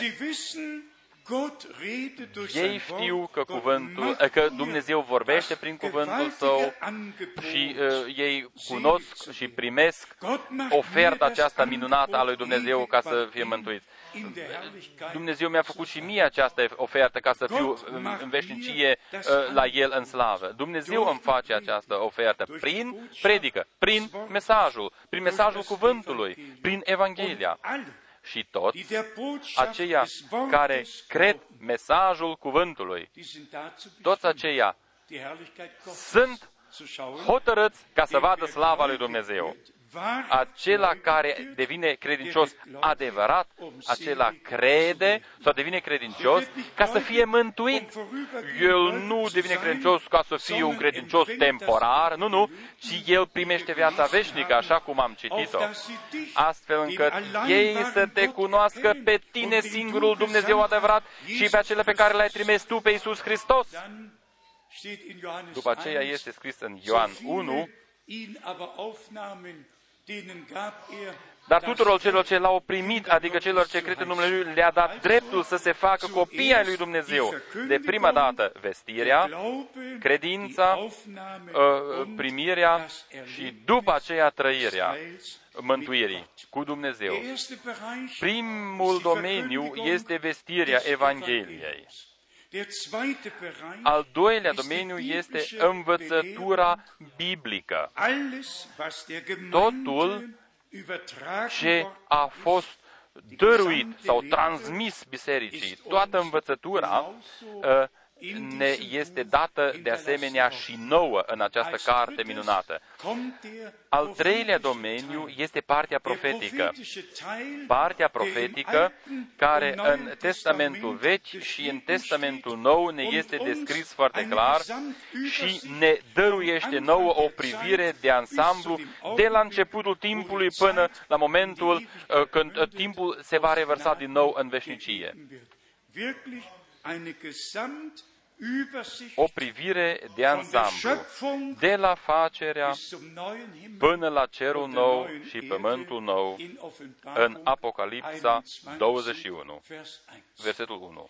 A: Ei știu că Dumnezeu vorbește prin cuvântul Său și ei cunosc și primesc oferta aceasta minunată a lui Dumnezeu ca să fie mântuiți. Dumnezeu mi-a făcut și mie această ofertă ca să fiu în veșnicie la El în slavă. Dumnezeu îmi face această ofertă prin predică, prin mesajul cuvântului, prin Evanghelia. Și toți aceia care cred mesajul cuvântului, toți aceia sunt hotărâți ca să vadă slava lui Dumnezeu. Acela care devine credincios adevărat, acela crede sau devine credincios ca să fie mântuit. El nu devine credincios ca să fie un credincios temporar, nu, ci el primește viața veșnică, așa cum am citit-o. Astfel încât ei să te cunoască pe tine singurul Dumnezeu adevărat și pe acela pe care l-ai trimis tu, pe Iisus Hristos. După aceea este scris în Ioan 1, dar tuturor celor ce l-au primit, adică celor ce cred în numele Lui, le-a dat dreptul să se facă copii ai lui Dumnezeu. De prima dată vestirea, credința, primirea și după aceea trăirea mântuirii cu Dumnezeu. Primul domeniu este vestirea Evangheliei. Al doilea domeniu este învățătura biblică. Totul ce a fost dăruit sau transmis bisericii. Toată învățătura ne este dată de asemenea și nouă în această carte minunată. Al treilea domeniu este partea profetică. Partea profetică care în Testamentul Vechi și în Testamentul Nou ne este descris foarte clar și ne dăruiește nouă o privire de ansamblu de la începutul timpului până la momentul când timpul se va revărsa din nou în veșnicie. O privire de ansamblu, de la facerea până la cerul nou și pământul nou, în Apocalipsa 21, versetul 1.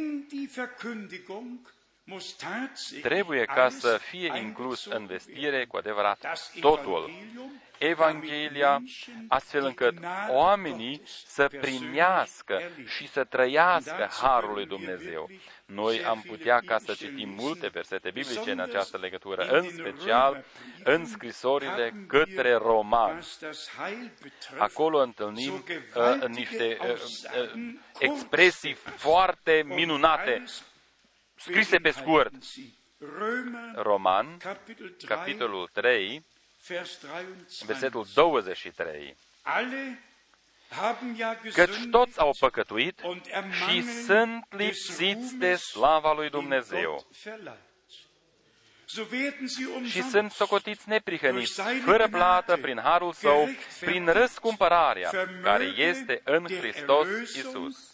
A: Trebuie ca să fie inclus în vestire cu adevărat totul, Evanghelia, astfel încât oamenii să primească și să trăiască Harul lui Dumnezeu. Noi am putea ca să citim multe versete biblice în această legătură, în special în scrisorile către romani. Acolo întâlnim niște expresii foarte minunate, scrise pe scurt. Roman, capitolul 3, versetul 23. Căci toți au păcătuit și sunt lipsiți de slava lui Dumnezeu și sunt socotiți neprihăniți, fără plată, prin harul său, prin răscumpărarea care este în Hristos Iisus.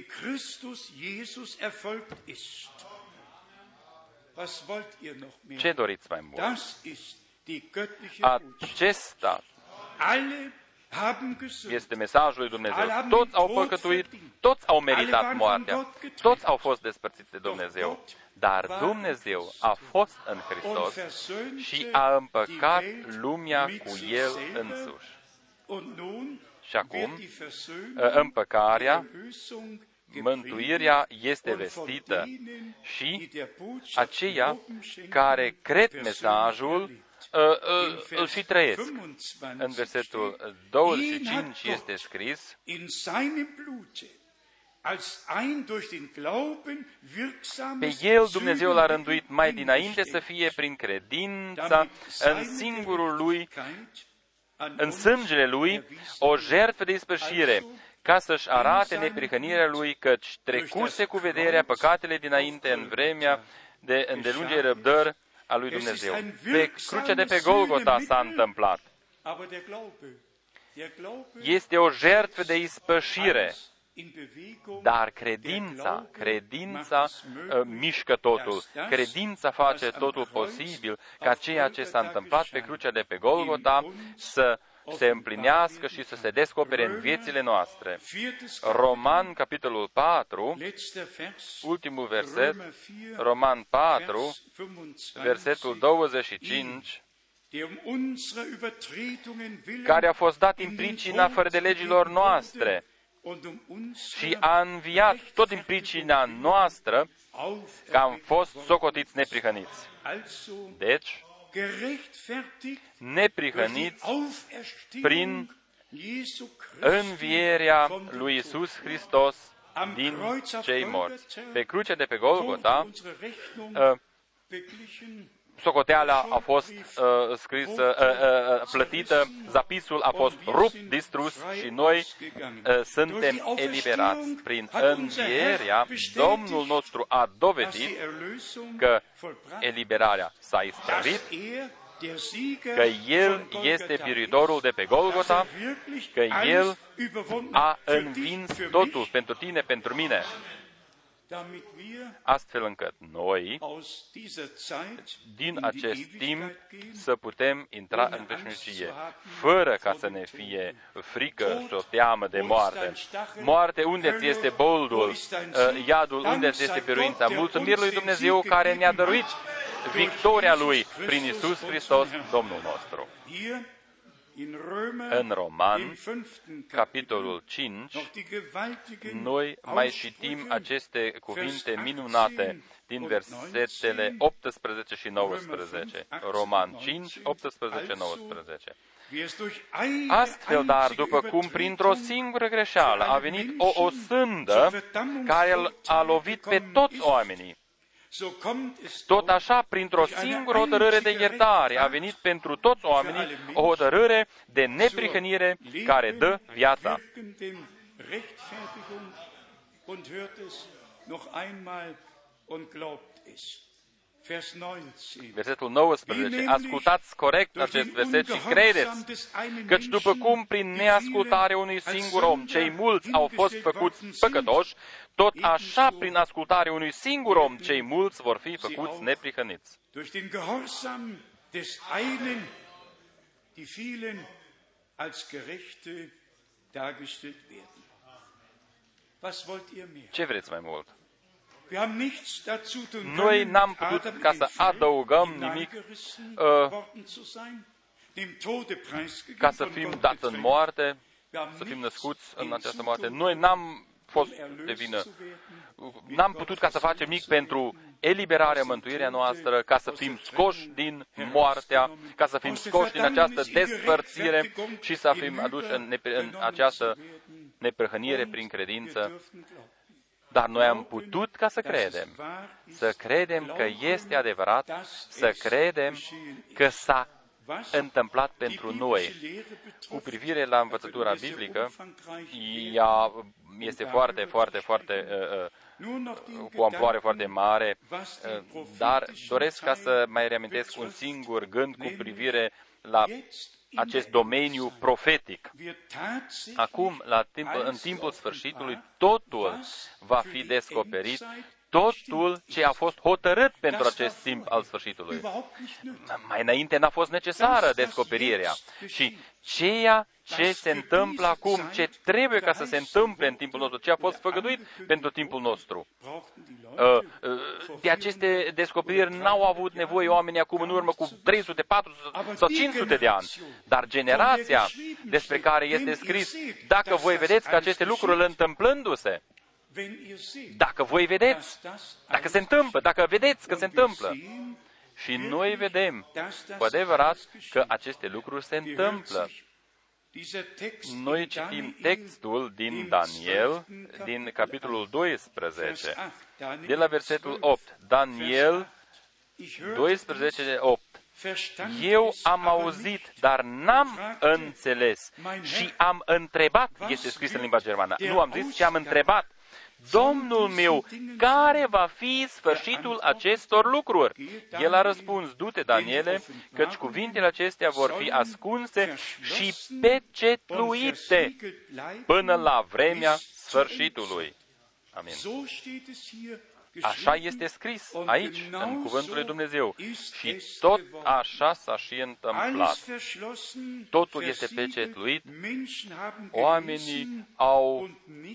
A: Ce doriți mai mult? Acesta este mesajul lui Dumnezeu. Toți au păcătuit, toți au meritat moartea, toți au fost despărțiți de Dumnezeu. Dar Dumnezeu a fost în Hristos și a împăcat lumea cu El însuși. Și acum, împăcarea, mântuirea este vestită și aceia care cred mesajul îl și trăiesc. În versetul 25 este scris: pe El Dumnezeu l-a rânduit mai dinainte să fie prin credința în singurul Lui, în sângele Lui, o jertfă de ispășire, ca să-și arate neprihănirea Lui, căci trecuse cu vederea păcatele dinainte în vremea de îndelungire răbdări a lui Dumnezeu. Pe crucea de pe Golgota s-a întâmplat. Este o jertfă de ispășire, dar credința mișcă totul. Credința face totul posibil ca ceea ce s-a întâmplat pe crucea de pe Golgota să se împlinească și să se descopere în viețile noastre. Roman, capitolul 4, ultimul verset, Roman 4, versetul 25, care a fost dat în pricina fără de legilor noastre și a înviat tot din pricina noastră, că am fost socotiți neprihăniți. Deci, neprihăniți prin învierea lui Iisus Hristos din cei morți. Pe crucea de pe Golgota, socoteala a fost plătită, zapisul a fost rupt, distrus și noi suntem eliberați. Prin învierea, Domnul nostru a dovedit că eliberarea s-a isprăvit, că El este biruitorul de pe Golgota, că El a învins totul pentru tine, pentru mine, astfel încât noi, din acest timp, să putem intra în veșnicie, fără ca să ne fie frică și o teamă de moarte. Moarte, unde ți este boldul? Iadul, unde ți este biruința? Mulțumiri lui Dumnezeu care ne-a dăruit victoria Lui prin Iisus Hristos, Domnul nostru. În Roman, capitolul 5, noi mai citim aceste cuvinte minunate din versetele 18 și 19. Roman 5, 18, 19. Astfel, dar, după cum printr-o singură greșeală a venit o sândă care a lovit pe toți oamenii, tot așa, printr-o singură hotărâre de iertare a venit pentru toți oamenii o hotărâre de neprihănire care dă viața. Versetul 19. Ascultați corect acest verset și credeți, căci după cum prin neascultare unui singur om cei mulți au fost făcuți păcătoși, tot așa prin ascultare unui singur om cei mulți vor fi făcuți neprihăniți. Ce vreți mai mult? Noi n-am putut ca să adăugăm nimic ca să fim dați în moarte, să fim născuți în această moarte. Noi n-am fost de vină. N-am putut ca să facem nimic pentru eliberarea, mântuirea noastră, ca să fim scoși din moartea, ca să fim scoși din această despărțire și să fim aduși în această neprihănire prin credință. Dar noi am putut ca să credem că este adevărat, să credem că s-a întâmplat pentru noi. Cu privire la învățătura biblică, ea este foarte cu o amploare foarte mare, dar doresc ca să mai reamintesc un singur gând cu privire la acest domeniu profetic. Acum, în timpul sfârșitului, totul va fi descoperit, totul ce a fost hotărât pentru acest timp al sfârșitului. Mai înainte n-a fost necesară descoperirea. Și ceea ce se întâmplă acum, ce trebuie ca să se întâmple în timpul nostru, ce a fost făgăduit pentru timpul nostru. De aceste descoperiri n-au avut nevoie oamenii acum în urmă cu 300, 400 sau 500 de ani. Dar generația despre care este scris, dacă voi vedeți că aceste lucruri întâmplându-se, dacă voi vedeți, dacă se întâmplă, dacă vedeți că se întâmplă, și noi vedem cu adevărat că aceste lucruri se întâmplă. Noi citim textul din Daniel, din capitolul 12, de la versetul 8. Daniel 12, 8. Eu am auzit, dar n-am înțeles și am întrebat, este scris în limba germană, nu am zis, ci am întrebat, Domnul meu, care va fi sfârșitul acestor lucruri? El a răspuns, du-te, Daniele, căci cuvintele acestea vor fi ascunse și pecetluite până la vremea sfârșitului. Amin. Așa este scris aici, în Cuvântul lui Dumnezeu. Și tot așa s-a și întâmplat. Totul este pecetluit. Oamenii au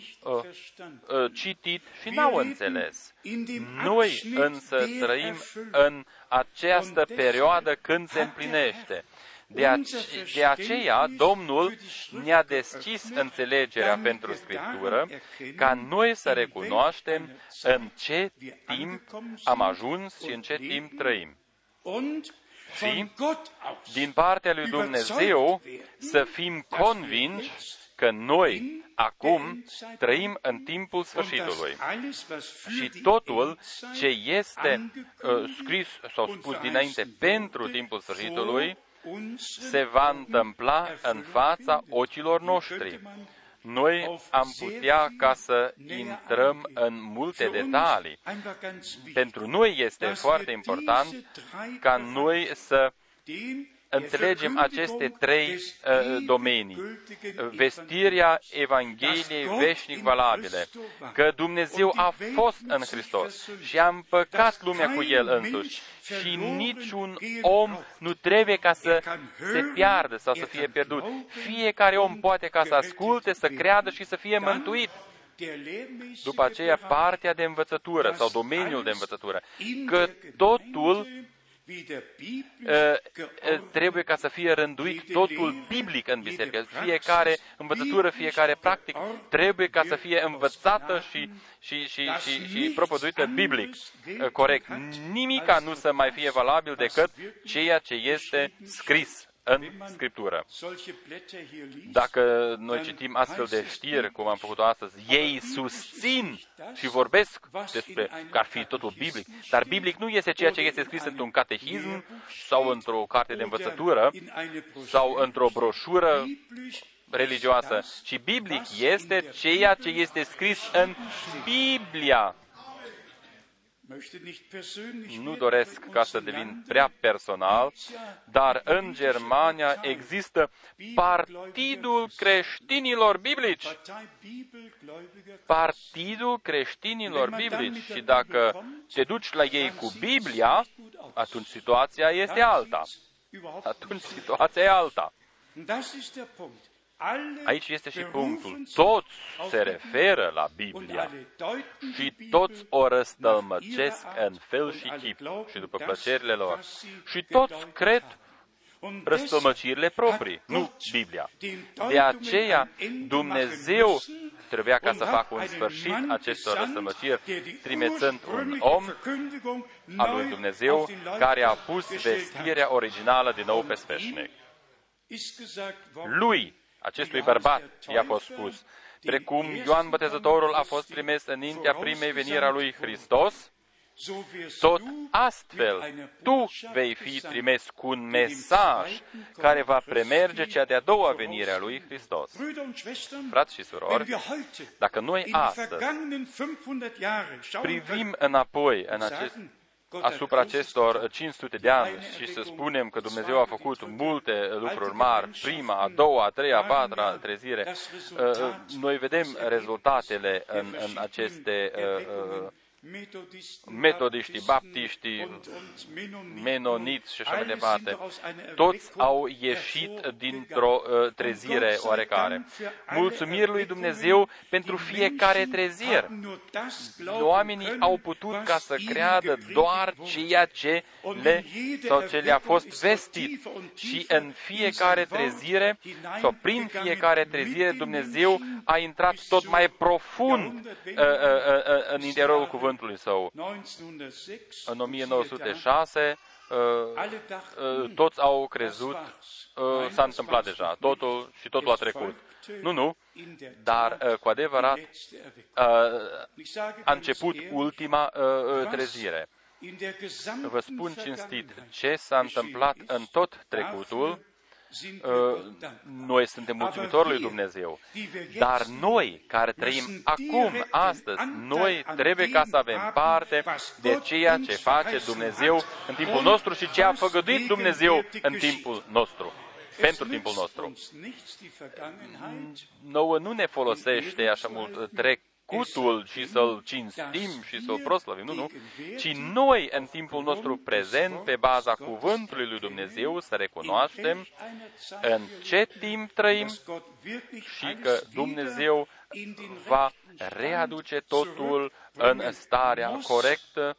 A: citit și n-au înțeles. Noi însă trăim în această perioadă când se împlinește. De aceea, Domnul ne-a deschis înțelegerea pentru Scriptură, ca noi să recunoaștem în ce timp am ajuns și în ce timp trăim. Și, din partea lui Dumnezeu, să fim convinși că noi, acum, trăim în timpul sfârșitului. Și totul ce este scris sau spus dinainte pentru timpul sfârșitului, se va întâmpla în fața ochilor noștri. Noi am putea ca să intrăm în multe detalii. Pentru noi este foarte important ca noi să înțelegem aceste trei domenii. Vestirea Evangheliei veșnic valabile, că Dumnezeu a fost în Hristos și a împăcat lumea cu El însuși și niciun om nu trebuie ca să se piardă sau să fie pierdut. Fiecare om poate ca să asculte, să creadă și să fie mântuit. După aceea, partea de învățătură sau domeniul de învățătură, că totul trebuie ca să fie rânduit totul biblic în biserică. Fiecare învățătură, fiecare practic trebuie ca să fie învățată și propovăduită biblic, corect. Nimica nu să mai fie valabil decât ceea ce este scris în Scriptură. Dacă noi citim astfel de știri, cum am făcut-o astăzi, ei susțin și vorbesc despre că ar fi totul biblic, dar biblic nu este ceea ce este scris într-un catehism sau într-o carte de învățătură sau într-o broșură religioasă, ci biblic este ceea ce este scris în Biblia. Nu doresc ca să devin prea personal, dar în Germania există Partidul Creștinilor Biblici. Partidul Creștinilor Biblici. Și dacă te duci la ei cu Biblia, atunci situația este alta. Atunci situația e alta. Aici este și punctul. Toți se referă la Biblia și toți o răstălmăcesc în fel și chip și după plăcerile lor. Și toți cred răstălmăcirile proprii, nu Biblia. De aceea Dumnezeu trebuia ca să facă un sfârșit acestor răstălmăciri, trimițând un om al lui Dumnezeu care a pus vestirea originală din nou pe sfeșnic. Lui, acestui bărbat, i-a fost spus, precum Ioan Botezătorul a fost trimis înaintea primei veniri a lui Hristos, tot astfel tu vei fi trimis cu un mesaj care va premerge cea de-a doua venire a lui Hristos. Frați și surori, dacă noi astăzi privim înapoi asupra acestor 500 de ani și să spunem că Dumnezeu a făcut multe lucruri mari, prima, a doua, a treia, a patra trezire, noi vedem rezultatele în aceste metodiștii, baptiștii, menoniți și așa mai departe. Toți au ieșit dintr-o trezire oarecare. Mulțumiri lui Dumnezeu pentru fiecare trezire. Oamenii au putut ca să creadă doar ceea ce le-a fost vestit. Și în fiecare trezire, sau prin fiecare trezire, Dumnezeu a intrat tot mai profund în interiorul cuvântului Său. În 1906, toți au crezut, s-a întâmplat deja, totul a trecut. Nu, dar cu adevărat a început ultima trezire. Vă spun cinstit, ce s-a întâmplat în tot trecutul, noi suntem mulțumitori lui Dumnezeu, dar noi care trăim acum, astăzi, noi trebuie ca să avem parte de ceea ce face Dumnezeu în timpul nostru și ce a făgăduit Dumnezeu în timpul nostru, pentru timpul nostru. Nouă nu ne folosește așa mult trecutul și să-l cinstim și să-l proslăvim, nu, ci noi în timpul nostru prezent, pe baza cuvântului lui Dumnezeu, să recunoaștem în ce timp trăim și că Dumnezeu va readuce totul în starea corectă.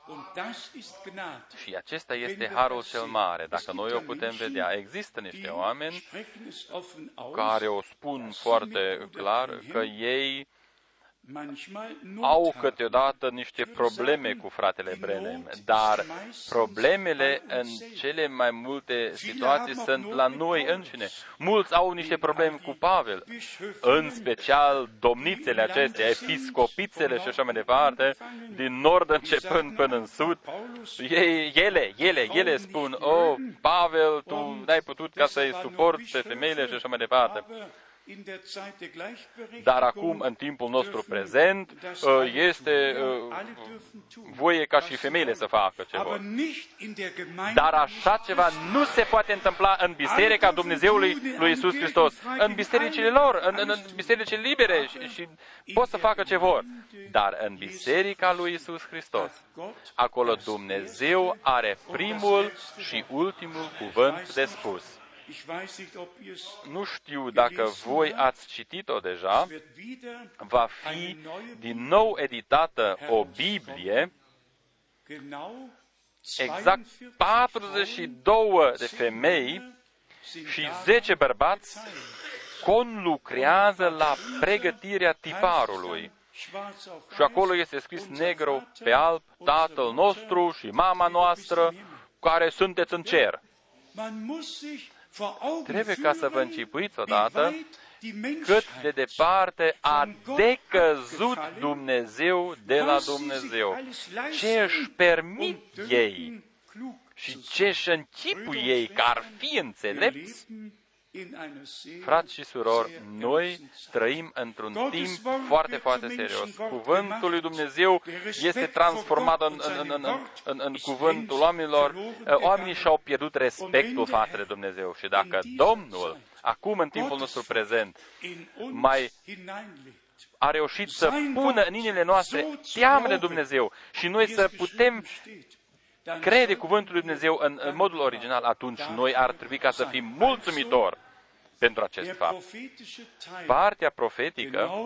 A: Și acesta este harul cel mare. Dacă noi o putem vedea, există niște oameni care o spun foarte clar că ei au câteodată niște probleme cu fratele Branham, dar problemele în cele mai multe situații sunt la noi înșine. Mulți au niște probleme cu Pavel, în special domnițele acestea, episcopițele și așa mai departe, din nord începând până în sud. Ele spun, Pavel, tu n-ai putut ca să-i suporți pe femeile și așa mai departe. Dar acum, în timpul nostru prezent, este voie ca și femeile să facă ce vor. Dar așa ceva nu se poate întâmpla în Biserica Dumnezeului lui Iisus Hristos. În bisericile lor, în bisericile libere și pot să facă ce vor. Dar în Biserica lui Iisus Hristos, acolo Dumnezeu are primul și ultimul cuvânt de spus. Nu știu dacă voi ați citit-o deja, va fi din nou editată o Biblie exact 42 de femei și 10 bărbați conlucrează la pregătirea tiparului. Și acolo este scris negru pe alb, Tatăl nostru și mama noastră, care sunteți în cer. Trebuie ca să vă închipuiți odată cât de departe a decăzut Dumnezeu de la Dumnezeu. Ce își permit ei și ce își închipu ei că ar fi înțelepți. Frați și surori, noi trăim într-un timp foarte, foarte serios. Cuvântul lui Dumnezeu este transformat în cuvântul oamenilor. Oamenii și-au pierdut respectul față de Dumnezeu. Și dacă Domnul, acum în timpul nostru prezent, mai a reușit să pună în inimile noastre teamă de Dumnezeu și noi să putem crede cuvântul lui Dumnezeu în modul original, atunci noi ar trebui ca să fim mulțumitori pentru acest fapt. Partea profetică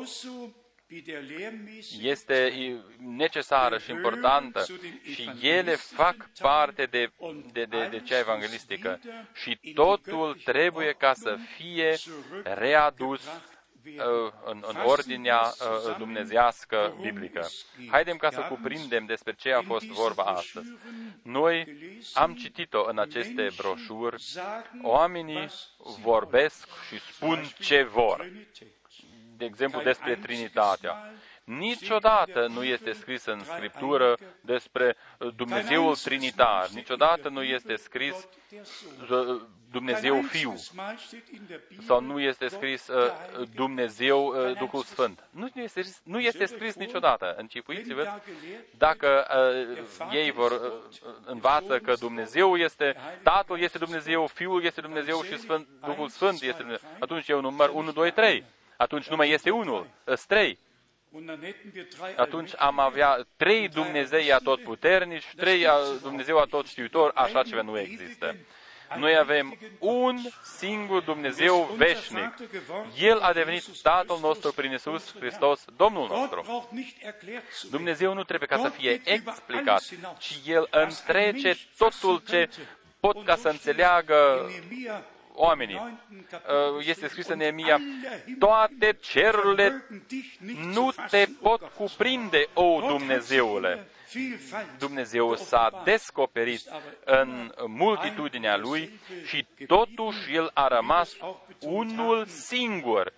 A: este necesară și importantă și ele fac parte de cea evanghelistică și totul trebuie ca să fie readus în ordinea dumnezeiască biblică. Haidem ca să cuprindem despre ce a fost vorba astăzi. Noi am citit-o în aceste broșuri. Oamenii vorbesc și spun ce vor. De exemplu, despre Trinitatea. Niciodată nu este scris în Scriptură despre Dumnezeul Trinitar. Niciodată nu este scris Dumnezeu Fiu. Sau nu este scris Dumnezeu Duhul Sfânt. Nu este scris niciodată. Închipuiți-vă dacă ei învață că Dumnezeu este, Tatăl este Dumnezeu, Fiul este Dumnezeu și Duhul Sfânt este Dumnezeu. Atunci eu număr 1, 2, 3. Atunci nu mai este unul, sunt 3. Atunci am avea 3 Dumnezei atotputernici, 3 Dumnezeu atotștiutor, așa ceva nu există. Noi avem un singur Dumnezeu veșnic. El a devenit Tatăl nostru prin Iisus Hristos, Domnul nostru. Dumnezeu nu trebuie ca să fie explicat, ci El întrece totul ce pot ca să înțeleagă oamenii. Este scris în Neemia, toate cerurile nu te pot cuprinde, o Dumnezeule. Dumnezeu s-a descoperit în multitudinea Lui și totuși El a rămas unul singur.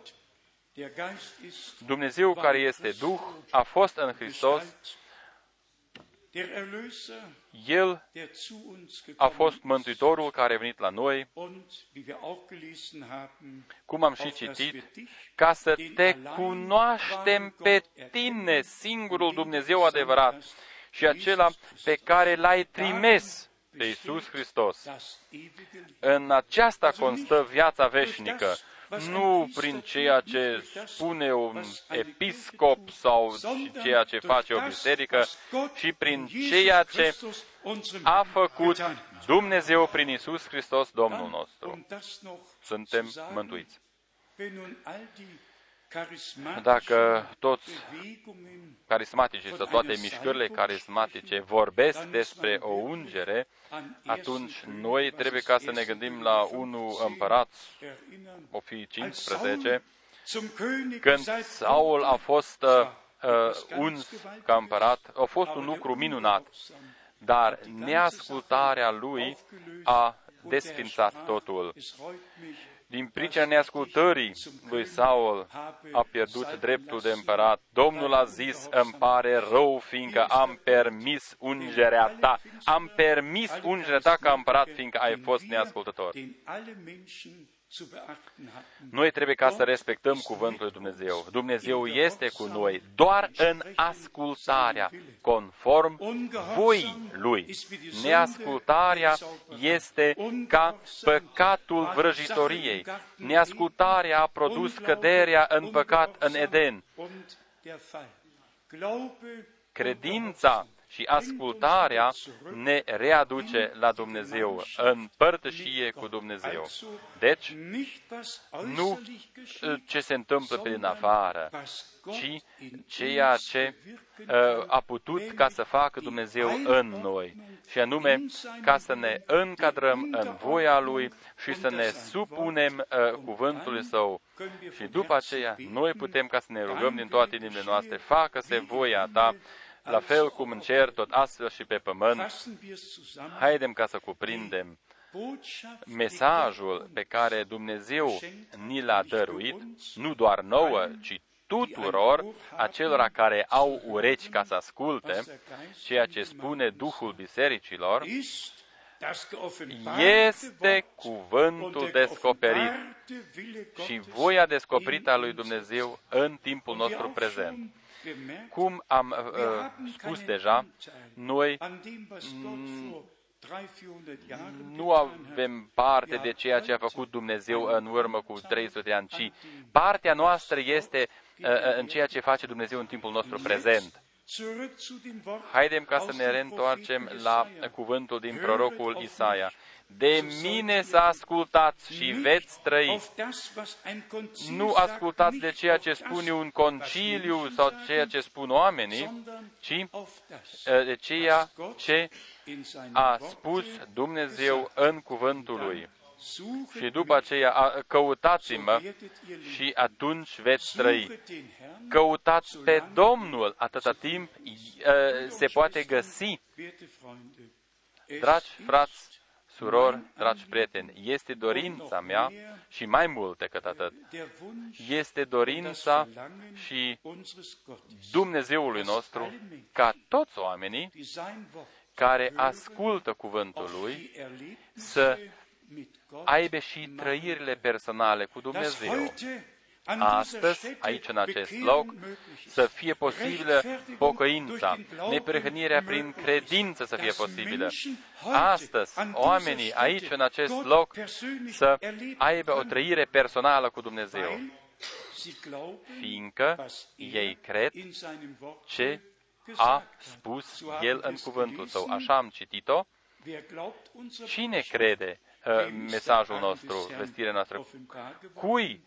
A: Dumnezeu care este Duh a fost în Hristos. El a fost Mântuitorul care a venit la noi, cum am și citit, ca să te cunoaștem pe tine, singurul Dumnezeu adevărat și acela pe care l-ai trimis pe Iisus Hristos. În aceasta constă viața veșnică, nu prin ceea ce spune un episcop sau ceea ce face o biserică, ci prin ceea ce a făcut Dumnezeu prin Iisus Hristos, Domnul nostru. Suntem mântuiți. Dacă toți carismaticii sau toate mișcările carismatice vorbesc despre o ungere, atunci noi trebuie ca să ne gândim la unul împărat, o fi 15, când Saul a fost uns ca împărat, a fost un lucru minunat, dar neascultarea lui a desfințat totul. Din pricina neascultării lui Saul a pierdut dreptul de împărat. Domnul a zis, îmi pare rău, fiindcă am permis ungerea ta. Am permis ungerea ta ca împărat, fiindcă ai fost neascultător. Noi trebuie ca să respectăm cuvântul lui Dumnezeu. Dumnezeu este cu noi doar în ascultarea conform voii Lui. Neascultarea este ca păcatul vrăjitoriei. Neascultarea a produs căderea în păcat în Eden. Credința Și ascultarea ne readuce la Dumnezeu, în părtășie cu Dumnezeu. Deci, nu ce se întâmplă pe din afară, ci ceea ce a putut ca să facă Dumnezeu în noi, și anume ca să ne încadrăm în voia Lui și să ne supunem cuvântului Său. Și după aceea, noi putem ca să ne rugăm din toate inimile noastre, facă-se voia Ta, la fel cum în cer, tot astfel și pe pământ. Haidem ca să cuprindem mesajul pe care Dumnezeu ni l-a dăruit, nu doar nouă, ci tuturor acelora care au urechi ca să asculte ceea ce spune Duhul bisericilor, este cuvântul descoperit și voia descoperită a lui Dumnezeu în timpul nostru prezent. Cum am spus deja, noi nu avem parte de ceea ce a făcut Dumnezeu în urmă cu 300 de ani, ci partea noastră este în ceea ce face Dumnezeu în timpul nostru prezent. Haidem ca să ne reîntoarcem la cuvântul din prorocul Isaia. De mine să ascultați și veți trăi. Nu ascultați de ceea ce spune un conciliu sau ceea ce spun oamenii, ci de ceea ce a spus Dumnezeu în cuvântul Lui. Și după aceea căutați-mă și atunci veți trăi. Căutați pe Domnul atâta timp se poate găsi. Dragi frați, surori, dragi prieteni, este dorința mea și mai mult decât atât. Este dorința și Dumnezeului nostru ca toți oamenii care ascultă cuvântul Lui să aibă și trăirile personale cu Dumnezeu. Astăzi, aici în acest loc, să fie posibilă pocăința, neprihănirea prin credință să fie posibilă. Astăzi, oamenii aici în acest loc să aibă o trăire personală cu Dumnezeu, fiindcă ei cred ce a spus El în cuvântul Său. Așa am citit-o. Cine crede mesajul nostru, vestirea noastră? Cui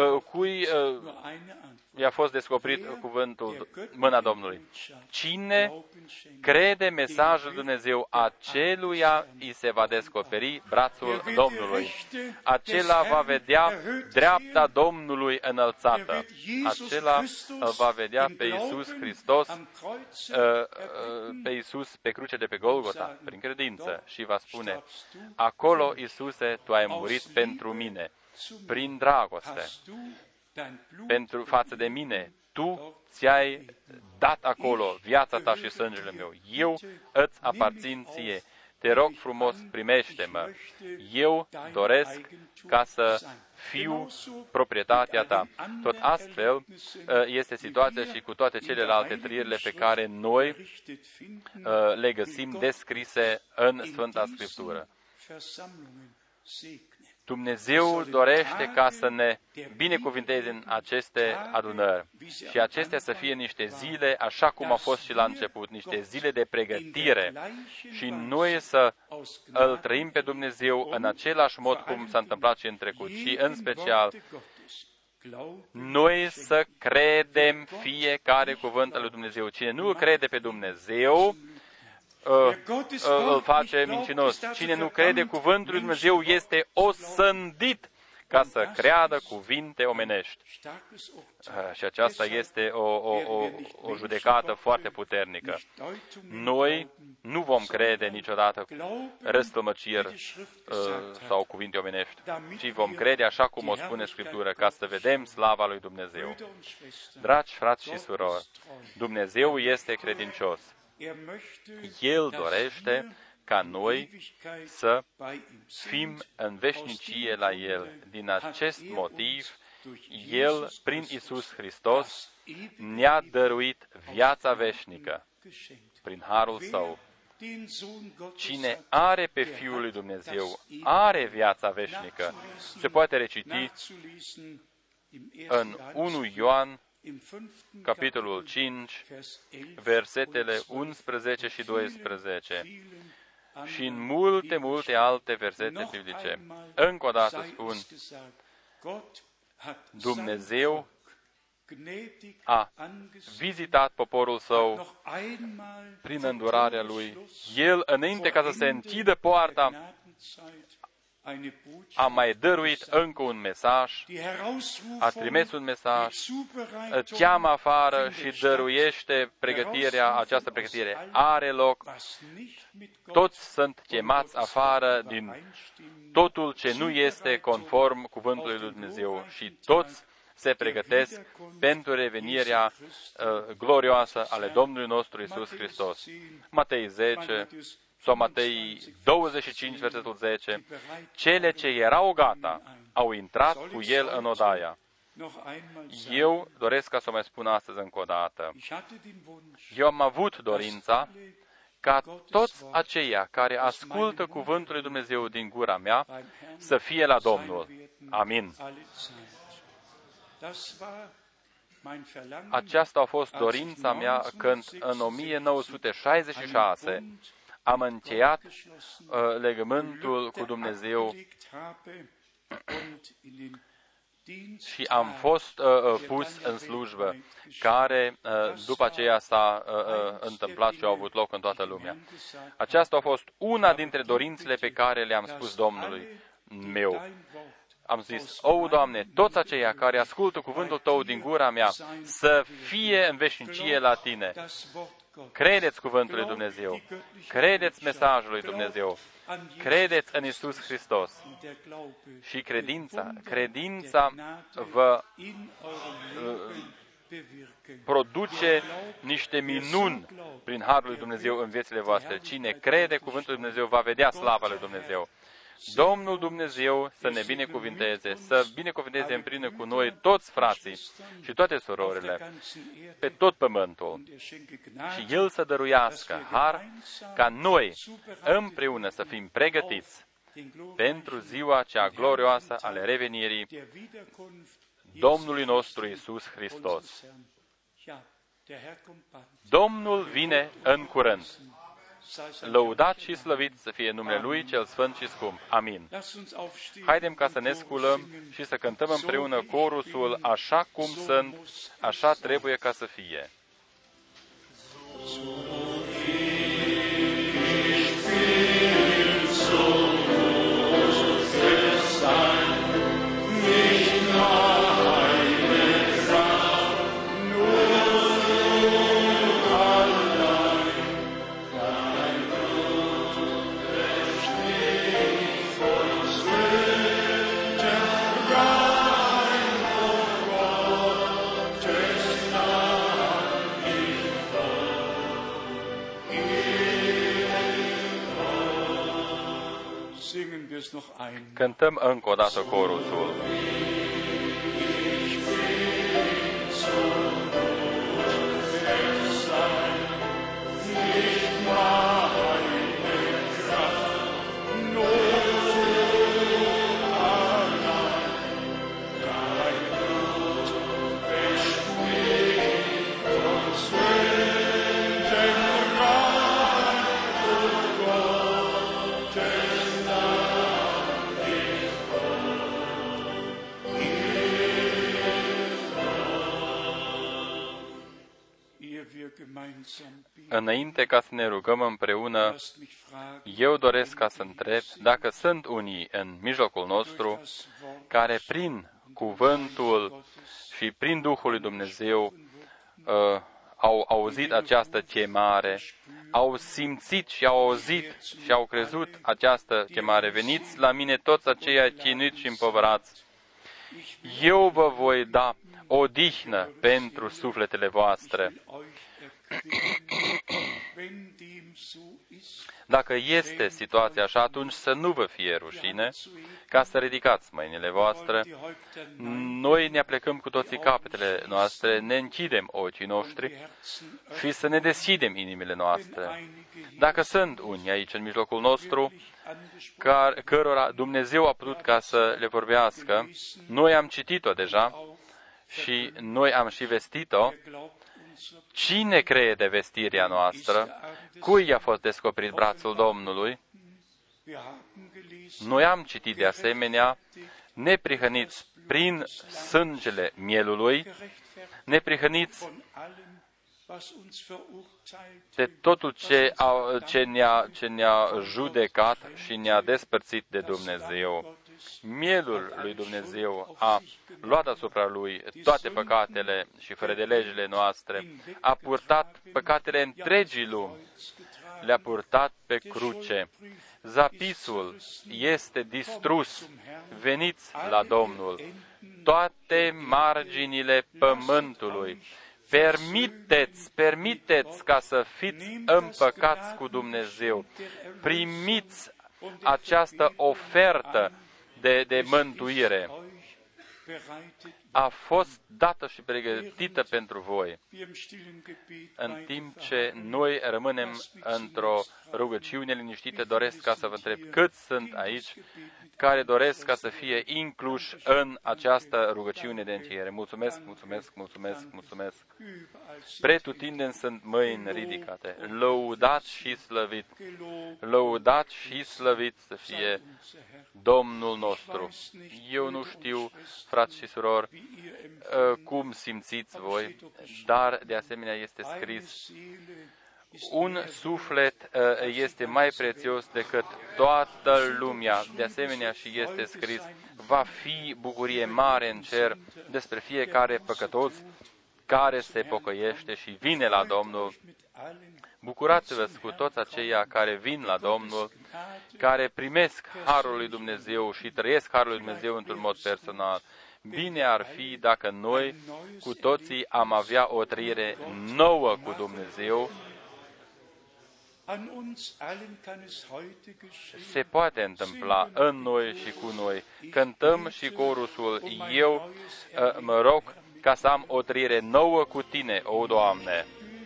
A: i-a fost descoperit cuvântul, mâna Domnului? Cine crede mesajul Dumnezeu, aceluia îi se va descoperi brațul Domnului. Acela va vedea dreapta Domnului înălțată. Acela îl va vedea pe Iisus Hristos, pe Iisus pe cruce de pe Golgota, prin credință, și va spune: acolo, Iisuse, Tu ai murit pentru mine, prin dragoste, pentru față de mine. Tu ți-ai dat acolo viața Ta și sângele meu. Eu îți aparțin Ție. Te rog frumos, primește-mă. Eu doresc ca să fiu proprietatea Ta. Tot astfel este situația și cu toate celelalte trăirile pe care noi le găsim descrise în Sfânta Scriptură. Dumnezeu dorește ca să ne binecuvinteze în aceste adunări și acestea să fie niște zile, așa cum a fost și la început, niște zile de pregătire și noi să îl trăim pe Dumnezeu în același mod cum s-a întâmplat și în trecut și în special noi să credem fiecare cuvânt al lui Dumnezeu. Cine nu crede pe Dumnezeu îl face mincinos. Cine nu crede cuvântul lui Dumnezeu este osândit ca să creadă cuvinte omenești. Și aceasta este o judecată foarte puternică. Noi nu vom crede niciodată răstălmăciri sau cuvinte omenești, ci vom crede așa cum o spune Scriptura, ca să vedem slava lui Dumnezeu. Dragi frați și surori, Dumnezeu este credincios. El dorește ca noi să fim în veșnicie la El. Din acest motiv, El, prin Iisus Hristos, ne-a dăruit viața veșnică prin harul Său. Cine are pe Fiul lui Dumnezeu, are viața veșnică. Se poate reciti în 1 Ioan, capitolul 5, versetele 11 și 12 și în multe alte versete biblice. Încă o dată spun, Dumnezeu a vizitat poporul său prin îndurarea Lui. El, înainte ca să se închidă poarta, a mai dăruit încă un mesaj, a trimis un mesaj, cheamă afară și dăruiește pregătirea, această pregătire are loc. Toți sunt chemați afară din totul ce nu este conform cuvântului lui Dumnezeu și toți se pregătesc pentru revenirea glorioasă ale Domnului nostru Iisus Hristos. Matei 10 sau Matei 25, versetul 10, cele ce erau gata au intrat cu El în odaia. Eu doresc ca să o mai spun astăzi încă o dată. Eu am avut dorința ca toți aceia care ascultă cuvântul lui Dumnezeu din gura mea să fie la Domnul. Amin. Aceasta a fost dorința mea când în 1966 am încheiat legământul cu Dumnezeu și am fost pus în slujbă, care după aceea s-a întâmplat și a avut loc în toată lumea. Aceasta a fost una dintre dorințele pe care le-am spus Domnului meu. Am zis, o, Doamne, toți aceia care ascultă cuvântul Tău din gura mea să fie în veșnicie la Tine. Credeți cuvântul lui Dumnezeu, credeți mesajul lui Dumnezeu, credeți în Iisus Hristos și credința vă produce niște minuni prin harul lui Dumnezeu în viețile voastre. Cine crede cuvântul lui Dumnezeu va vedea slava lui Dumnezeu. Domnul Dumnezeu să ne binecuvinteze, să binecuvinteze împreună cu noi toți frații și toate surorile pe tot pământul și El să dăruiască har ca noi împreună să fim pregătiți pentru ziua cea glorioasă ale revenirii Domnului nostru Iisus Hristos. Domnul vine în curând. Lăudat și slăvit să fie numele Lui cel Sfânt și Scump. Amin. Haidem ca să ne sculăm și să cântăm împreună corusul Așa cum sunt, așa trebuie ca să fie. Cântăm încă o dată corusul. Înainte ca să ne rugăm împreună, eu doresc ca să întreb dacă sunt unii în mijlocul nostru care prin cuvântul și prin Duhul lui Dumnezeu au auzit această chemare, au simțit și au auzit și au crezut această chemare. Veniți la mine toți aceia chinuiți și împovărați. Eu vă voi da odihnă pentru sufletele voastre. Dacă este situația așa, atunci să nu vă fie rușine, ca să ridicați mâinile voastre. Noi ne aplecăm cu toții capetele noastre, ne închidem ochii noștri și să ne deschidem inimile noastre. Dacă sunt unii aici în mijlocul nostru, cărora Dumnezeu a putut ca să le vorbească, noi am citit-o deja și noi am și vestit-o, cine crede vestirea noastră? Cui i-a fost descoperit brațul Domnului? Noi am citit de asemenea, neprihăniți prin sângele mielului, neprihăniți de totul ce ne-a judecat și ne-a despărțit de Dumnezeu. Mielul lui Dumnezeu a luat asupra lui toate păcatele și fără de legile noastre, a purtat păcatele întregii lumi, le-a purtat pe cruce. Zapisul este distrus. Veniți la Domnul. Toate marginile pământului. Permiteți ca să fiți împăcați cu Dumnezeu. Primiți această ofertă de mântuire. A fost dată și pregătită pentru voi. În timp ce noi rămânem într-o rugăciune liniștită, doresc ca să vă întreb câți sunt aici care doresc ca să fie incluși în această rugăciune de încheiere. Mulțumesc, mulțumesc, mulțumesc, mulțumesc. Pretutindeni sunt mâini ridicate. Lăudat și slăvit să fie Domnul nostru. Eu nu știu, frați și surori, cum simțiți voi, dar de asemenea este scris: un suflet este mai prețios decât toată lumea. De asemenea și este scris: va fi bucurie mare în cer despre fiecare păcătos care se pocăiește și vine la Domnul. Bucurați-vă cu toți aceia care vin la Domnul, care primesc harul lui Dumnezeu și trăiesc harul lui Dumnezeu într-un mod personal. Bine ar fi dacă noi cu toții am avea o trăire nouă cu Dumnezeu. Se poate întâmpla în noi și cu noi. Cântăm și corusul: eu mă rog ca să am o trăire nouă cu Tine, o Doamne.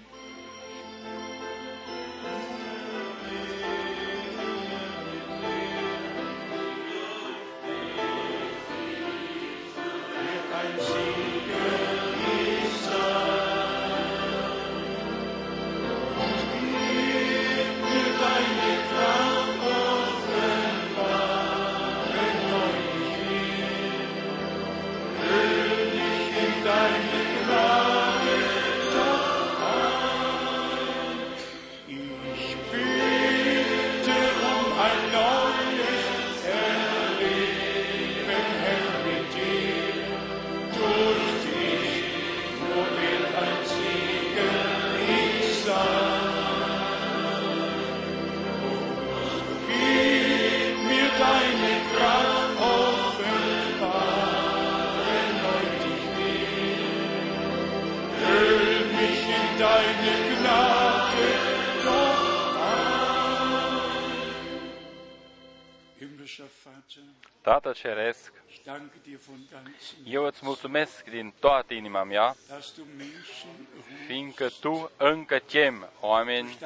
A: Tată Ceresc, eu îți mulțumesc din toată inima mea, fiindcă Tu încă chemi oameni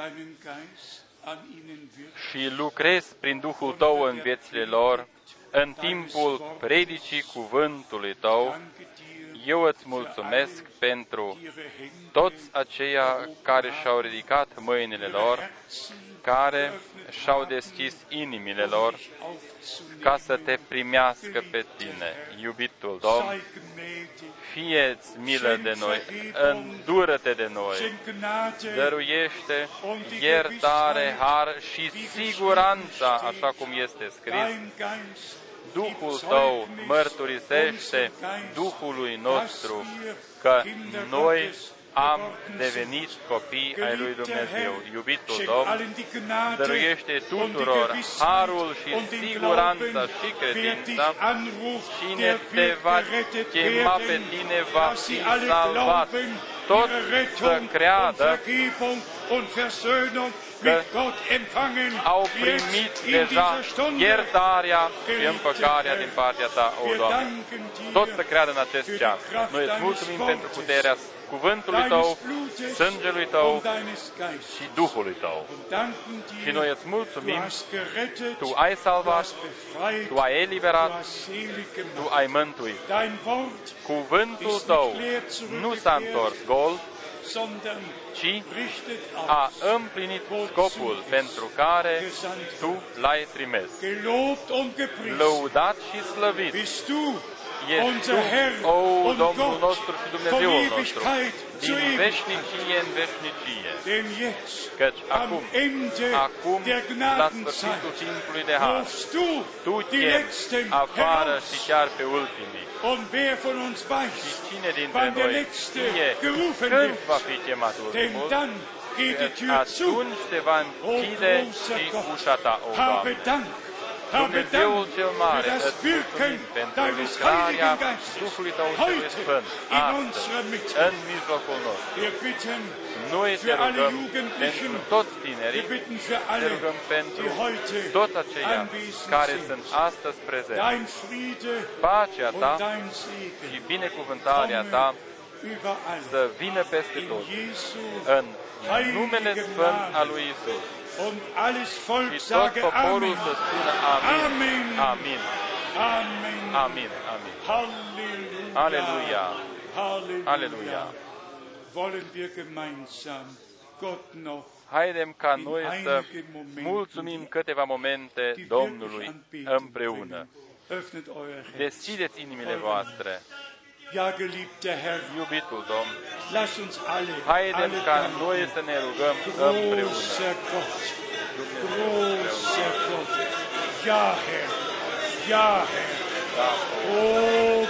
A: și lucrezi prin Duhul Tău în viețile lor, în timpul predicii cuvântului Tău. Eu îți mulțumesc pentru toți aceia care și-au ridicat mâinile lor, care și-au deschis inimile lor ca să Te primească pe Tine, iubitul Domn. Fie-ți milă de noi, îndură-te de noi, dăruiește iertare, har și siguranța, așa cum este scris. Duhul Tău mărturisește Duhului nostru că noi am devenit copii ai lui Dumnezeu. Iubitul Domn, dăruiește tuturor harul și siguranța și credința. Cine Te va chema pe Tine va fi salvat. Tot să creadă că au primit deja iertarea și împăcarea din partea Ta, o Doamne. Tot să creadă în acest ceas. Noi îți mulțumim pentru puterea cuvântului Tău, sângelui Tău și Duhului Tău. Și noi îți mulțumim, Tu ai salvat, Tu ai eliberat, Tu ai mântuit. Cuvântul Tău nu s-a întors gol, ci a împlinit scopul pentru care Tu l-ai trimis. Lăudat și slăvit ești Tu, o Domnul nostru și Dumnezeul nostru, din veșnicie în veșnicie. Căci acum, la sfârșitul timpului de har, Tu chemi afară și chiar pe ultimii. Și cine dintre noi știe când va fi chemat ultimul? Atunci se va închide și ușa Ta, o Doamne. Dumnezeul cel mare, îți mulțumim pentru lucrarea Duhului Tău celui Sfânt, astăzi, în mijlocul nostru. Noi te rugăm pentru toți tinerii, te rugăm pentru toți aceia care sunt astăzi prezenți. Pacea Ta și binecuvântarea Ta să vină peste tot, în numele Sfânt al lui Iisus. Și tot poporul să spună amin, amin, amin, amin. Aleluia, aleluia. Haidem ca noi să mulțumim câteva momente Domnului împreună. Deschideți inimile voastre. Iubitul Domn, haidem ca noi să ne rugăm împreună.
B: Großer Gott, ja Herr, ja Herr, oh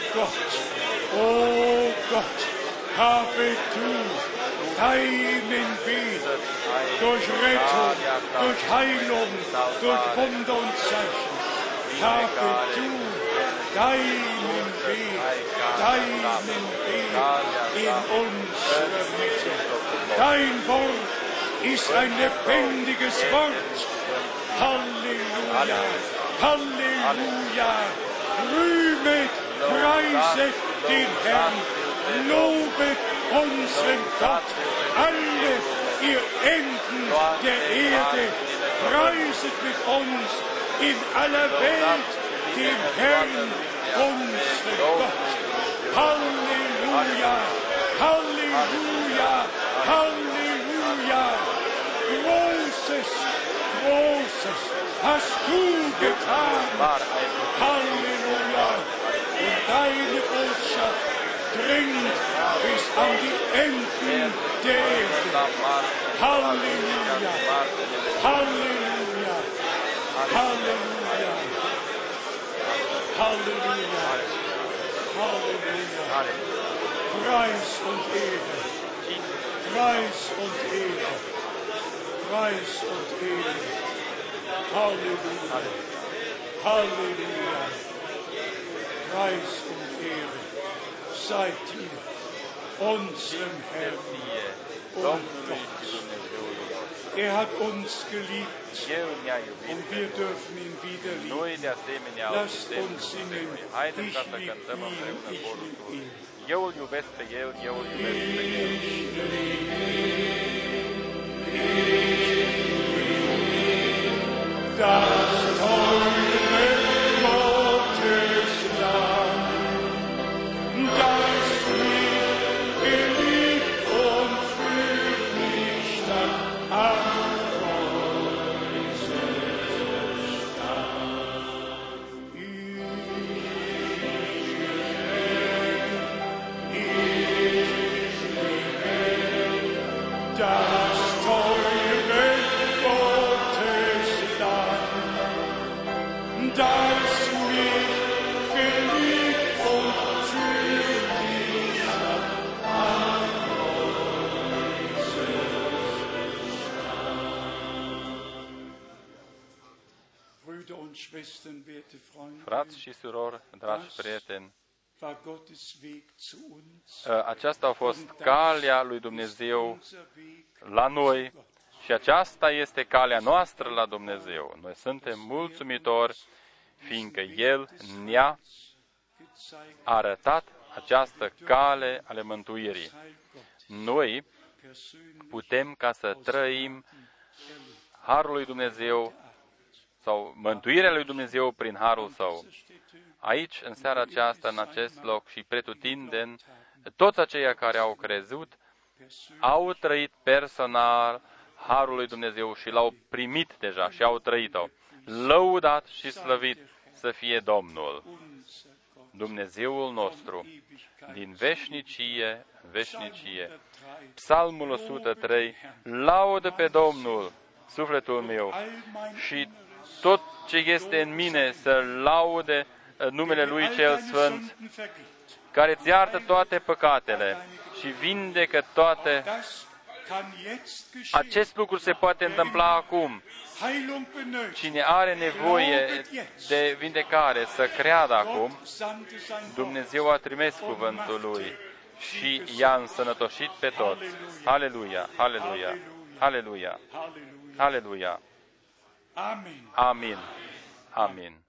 B: Gott, habe du deinen Weg durch Rettung, durch Heilung, durch Wunder und Zeichen, habe du deinen Weg in unserer Mitte. Dein Wort ist ein lebendiges Wort. Halleluja, Halleluja. Rühmet, preiset den Herrn, lobet unseren Gott. Alle ihr Enden der Erde, preiset mit uns in aller Welt den Herrn, unseren Gott. Halleluja, Halleluja, Halleluja. Großes, Großes hast du getan. Halleluja. Und deine Botschaft dringt bis an die Enden der Erde. Halleluja. Halleluja. Halleluja. Halleluja. Halleluja. Preis und Ehre. Preis und Ehre. Preis und Ehre. Halleluja. Halleluja. Preis und Ehre. Sei dir, unserem Herrn und Gott. Er hat uns geliebt und wir dürfen ihn wieder lieben. Lasst uns singen, ich liebe ihn, ich liebe ihn.
A: Eu îl iubesc pe El, eu îl iubesc pe El.
B: Das teure Gottes Lamm, das mich geliebt und für mich dann am Kreuze starb. Das teure Gottes Lamm, das mich geliebt und für mich am Kreuze starb. Brüder und Schwestern, werte Freunde,
A: Frați și surori, dragi prieteni,
B: war Gottes Weg zu uns.
A: aceasta a fost calea lui Dumnezeu la noi și aceasta este calea noastră la Dumnezeu. Noi suntem mulțumitori, fiindcă El ne-a arătat această cale ale mântuirii. noi putem ca să trăim harul lui Dumnezeu sau mântuirea lui Dumnezeu prin harul Său. Aici, în seara aceasta, în acest loc și pretutindeni, toți aceia care au crezut, au trăit personal harul lui Dumnezeu și l-au primit deja și au trăit-o. Lăudat și slăvit să fie Domnul, Dumnezeul nostru, din veșnicie, veșnicie. Psalmul 103, laudă pe Domnul, sufletul meu, și tot ce este în mine să laude numele Lui Cel Sfânt, care îți iartă toate păcatele și vindecă toate. Acest lucru se poate întâmpla acum. Cine are nevoie de vindecare să creadă acum, Dumnezeu a trimis cuvântul Lui și i-a însănătoșit pe toți. Aleluia, aleluia, aleluia, aleluia. Amin, amin.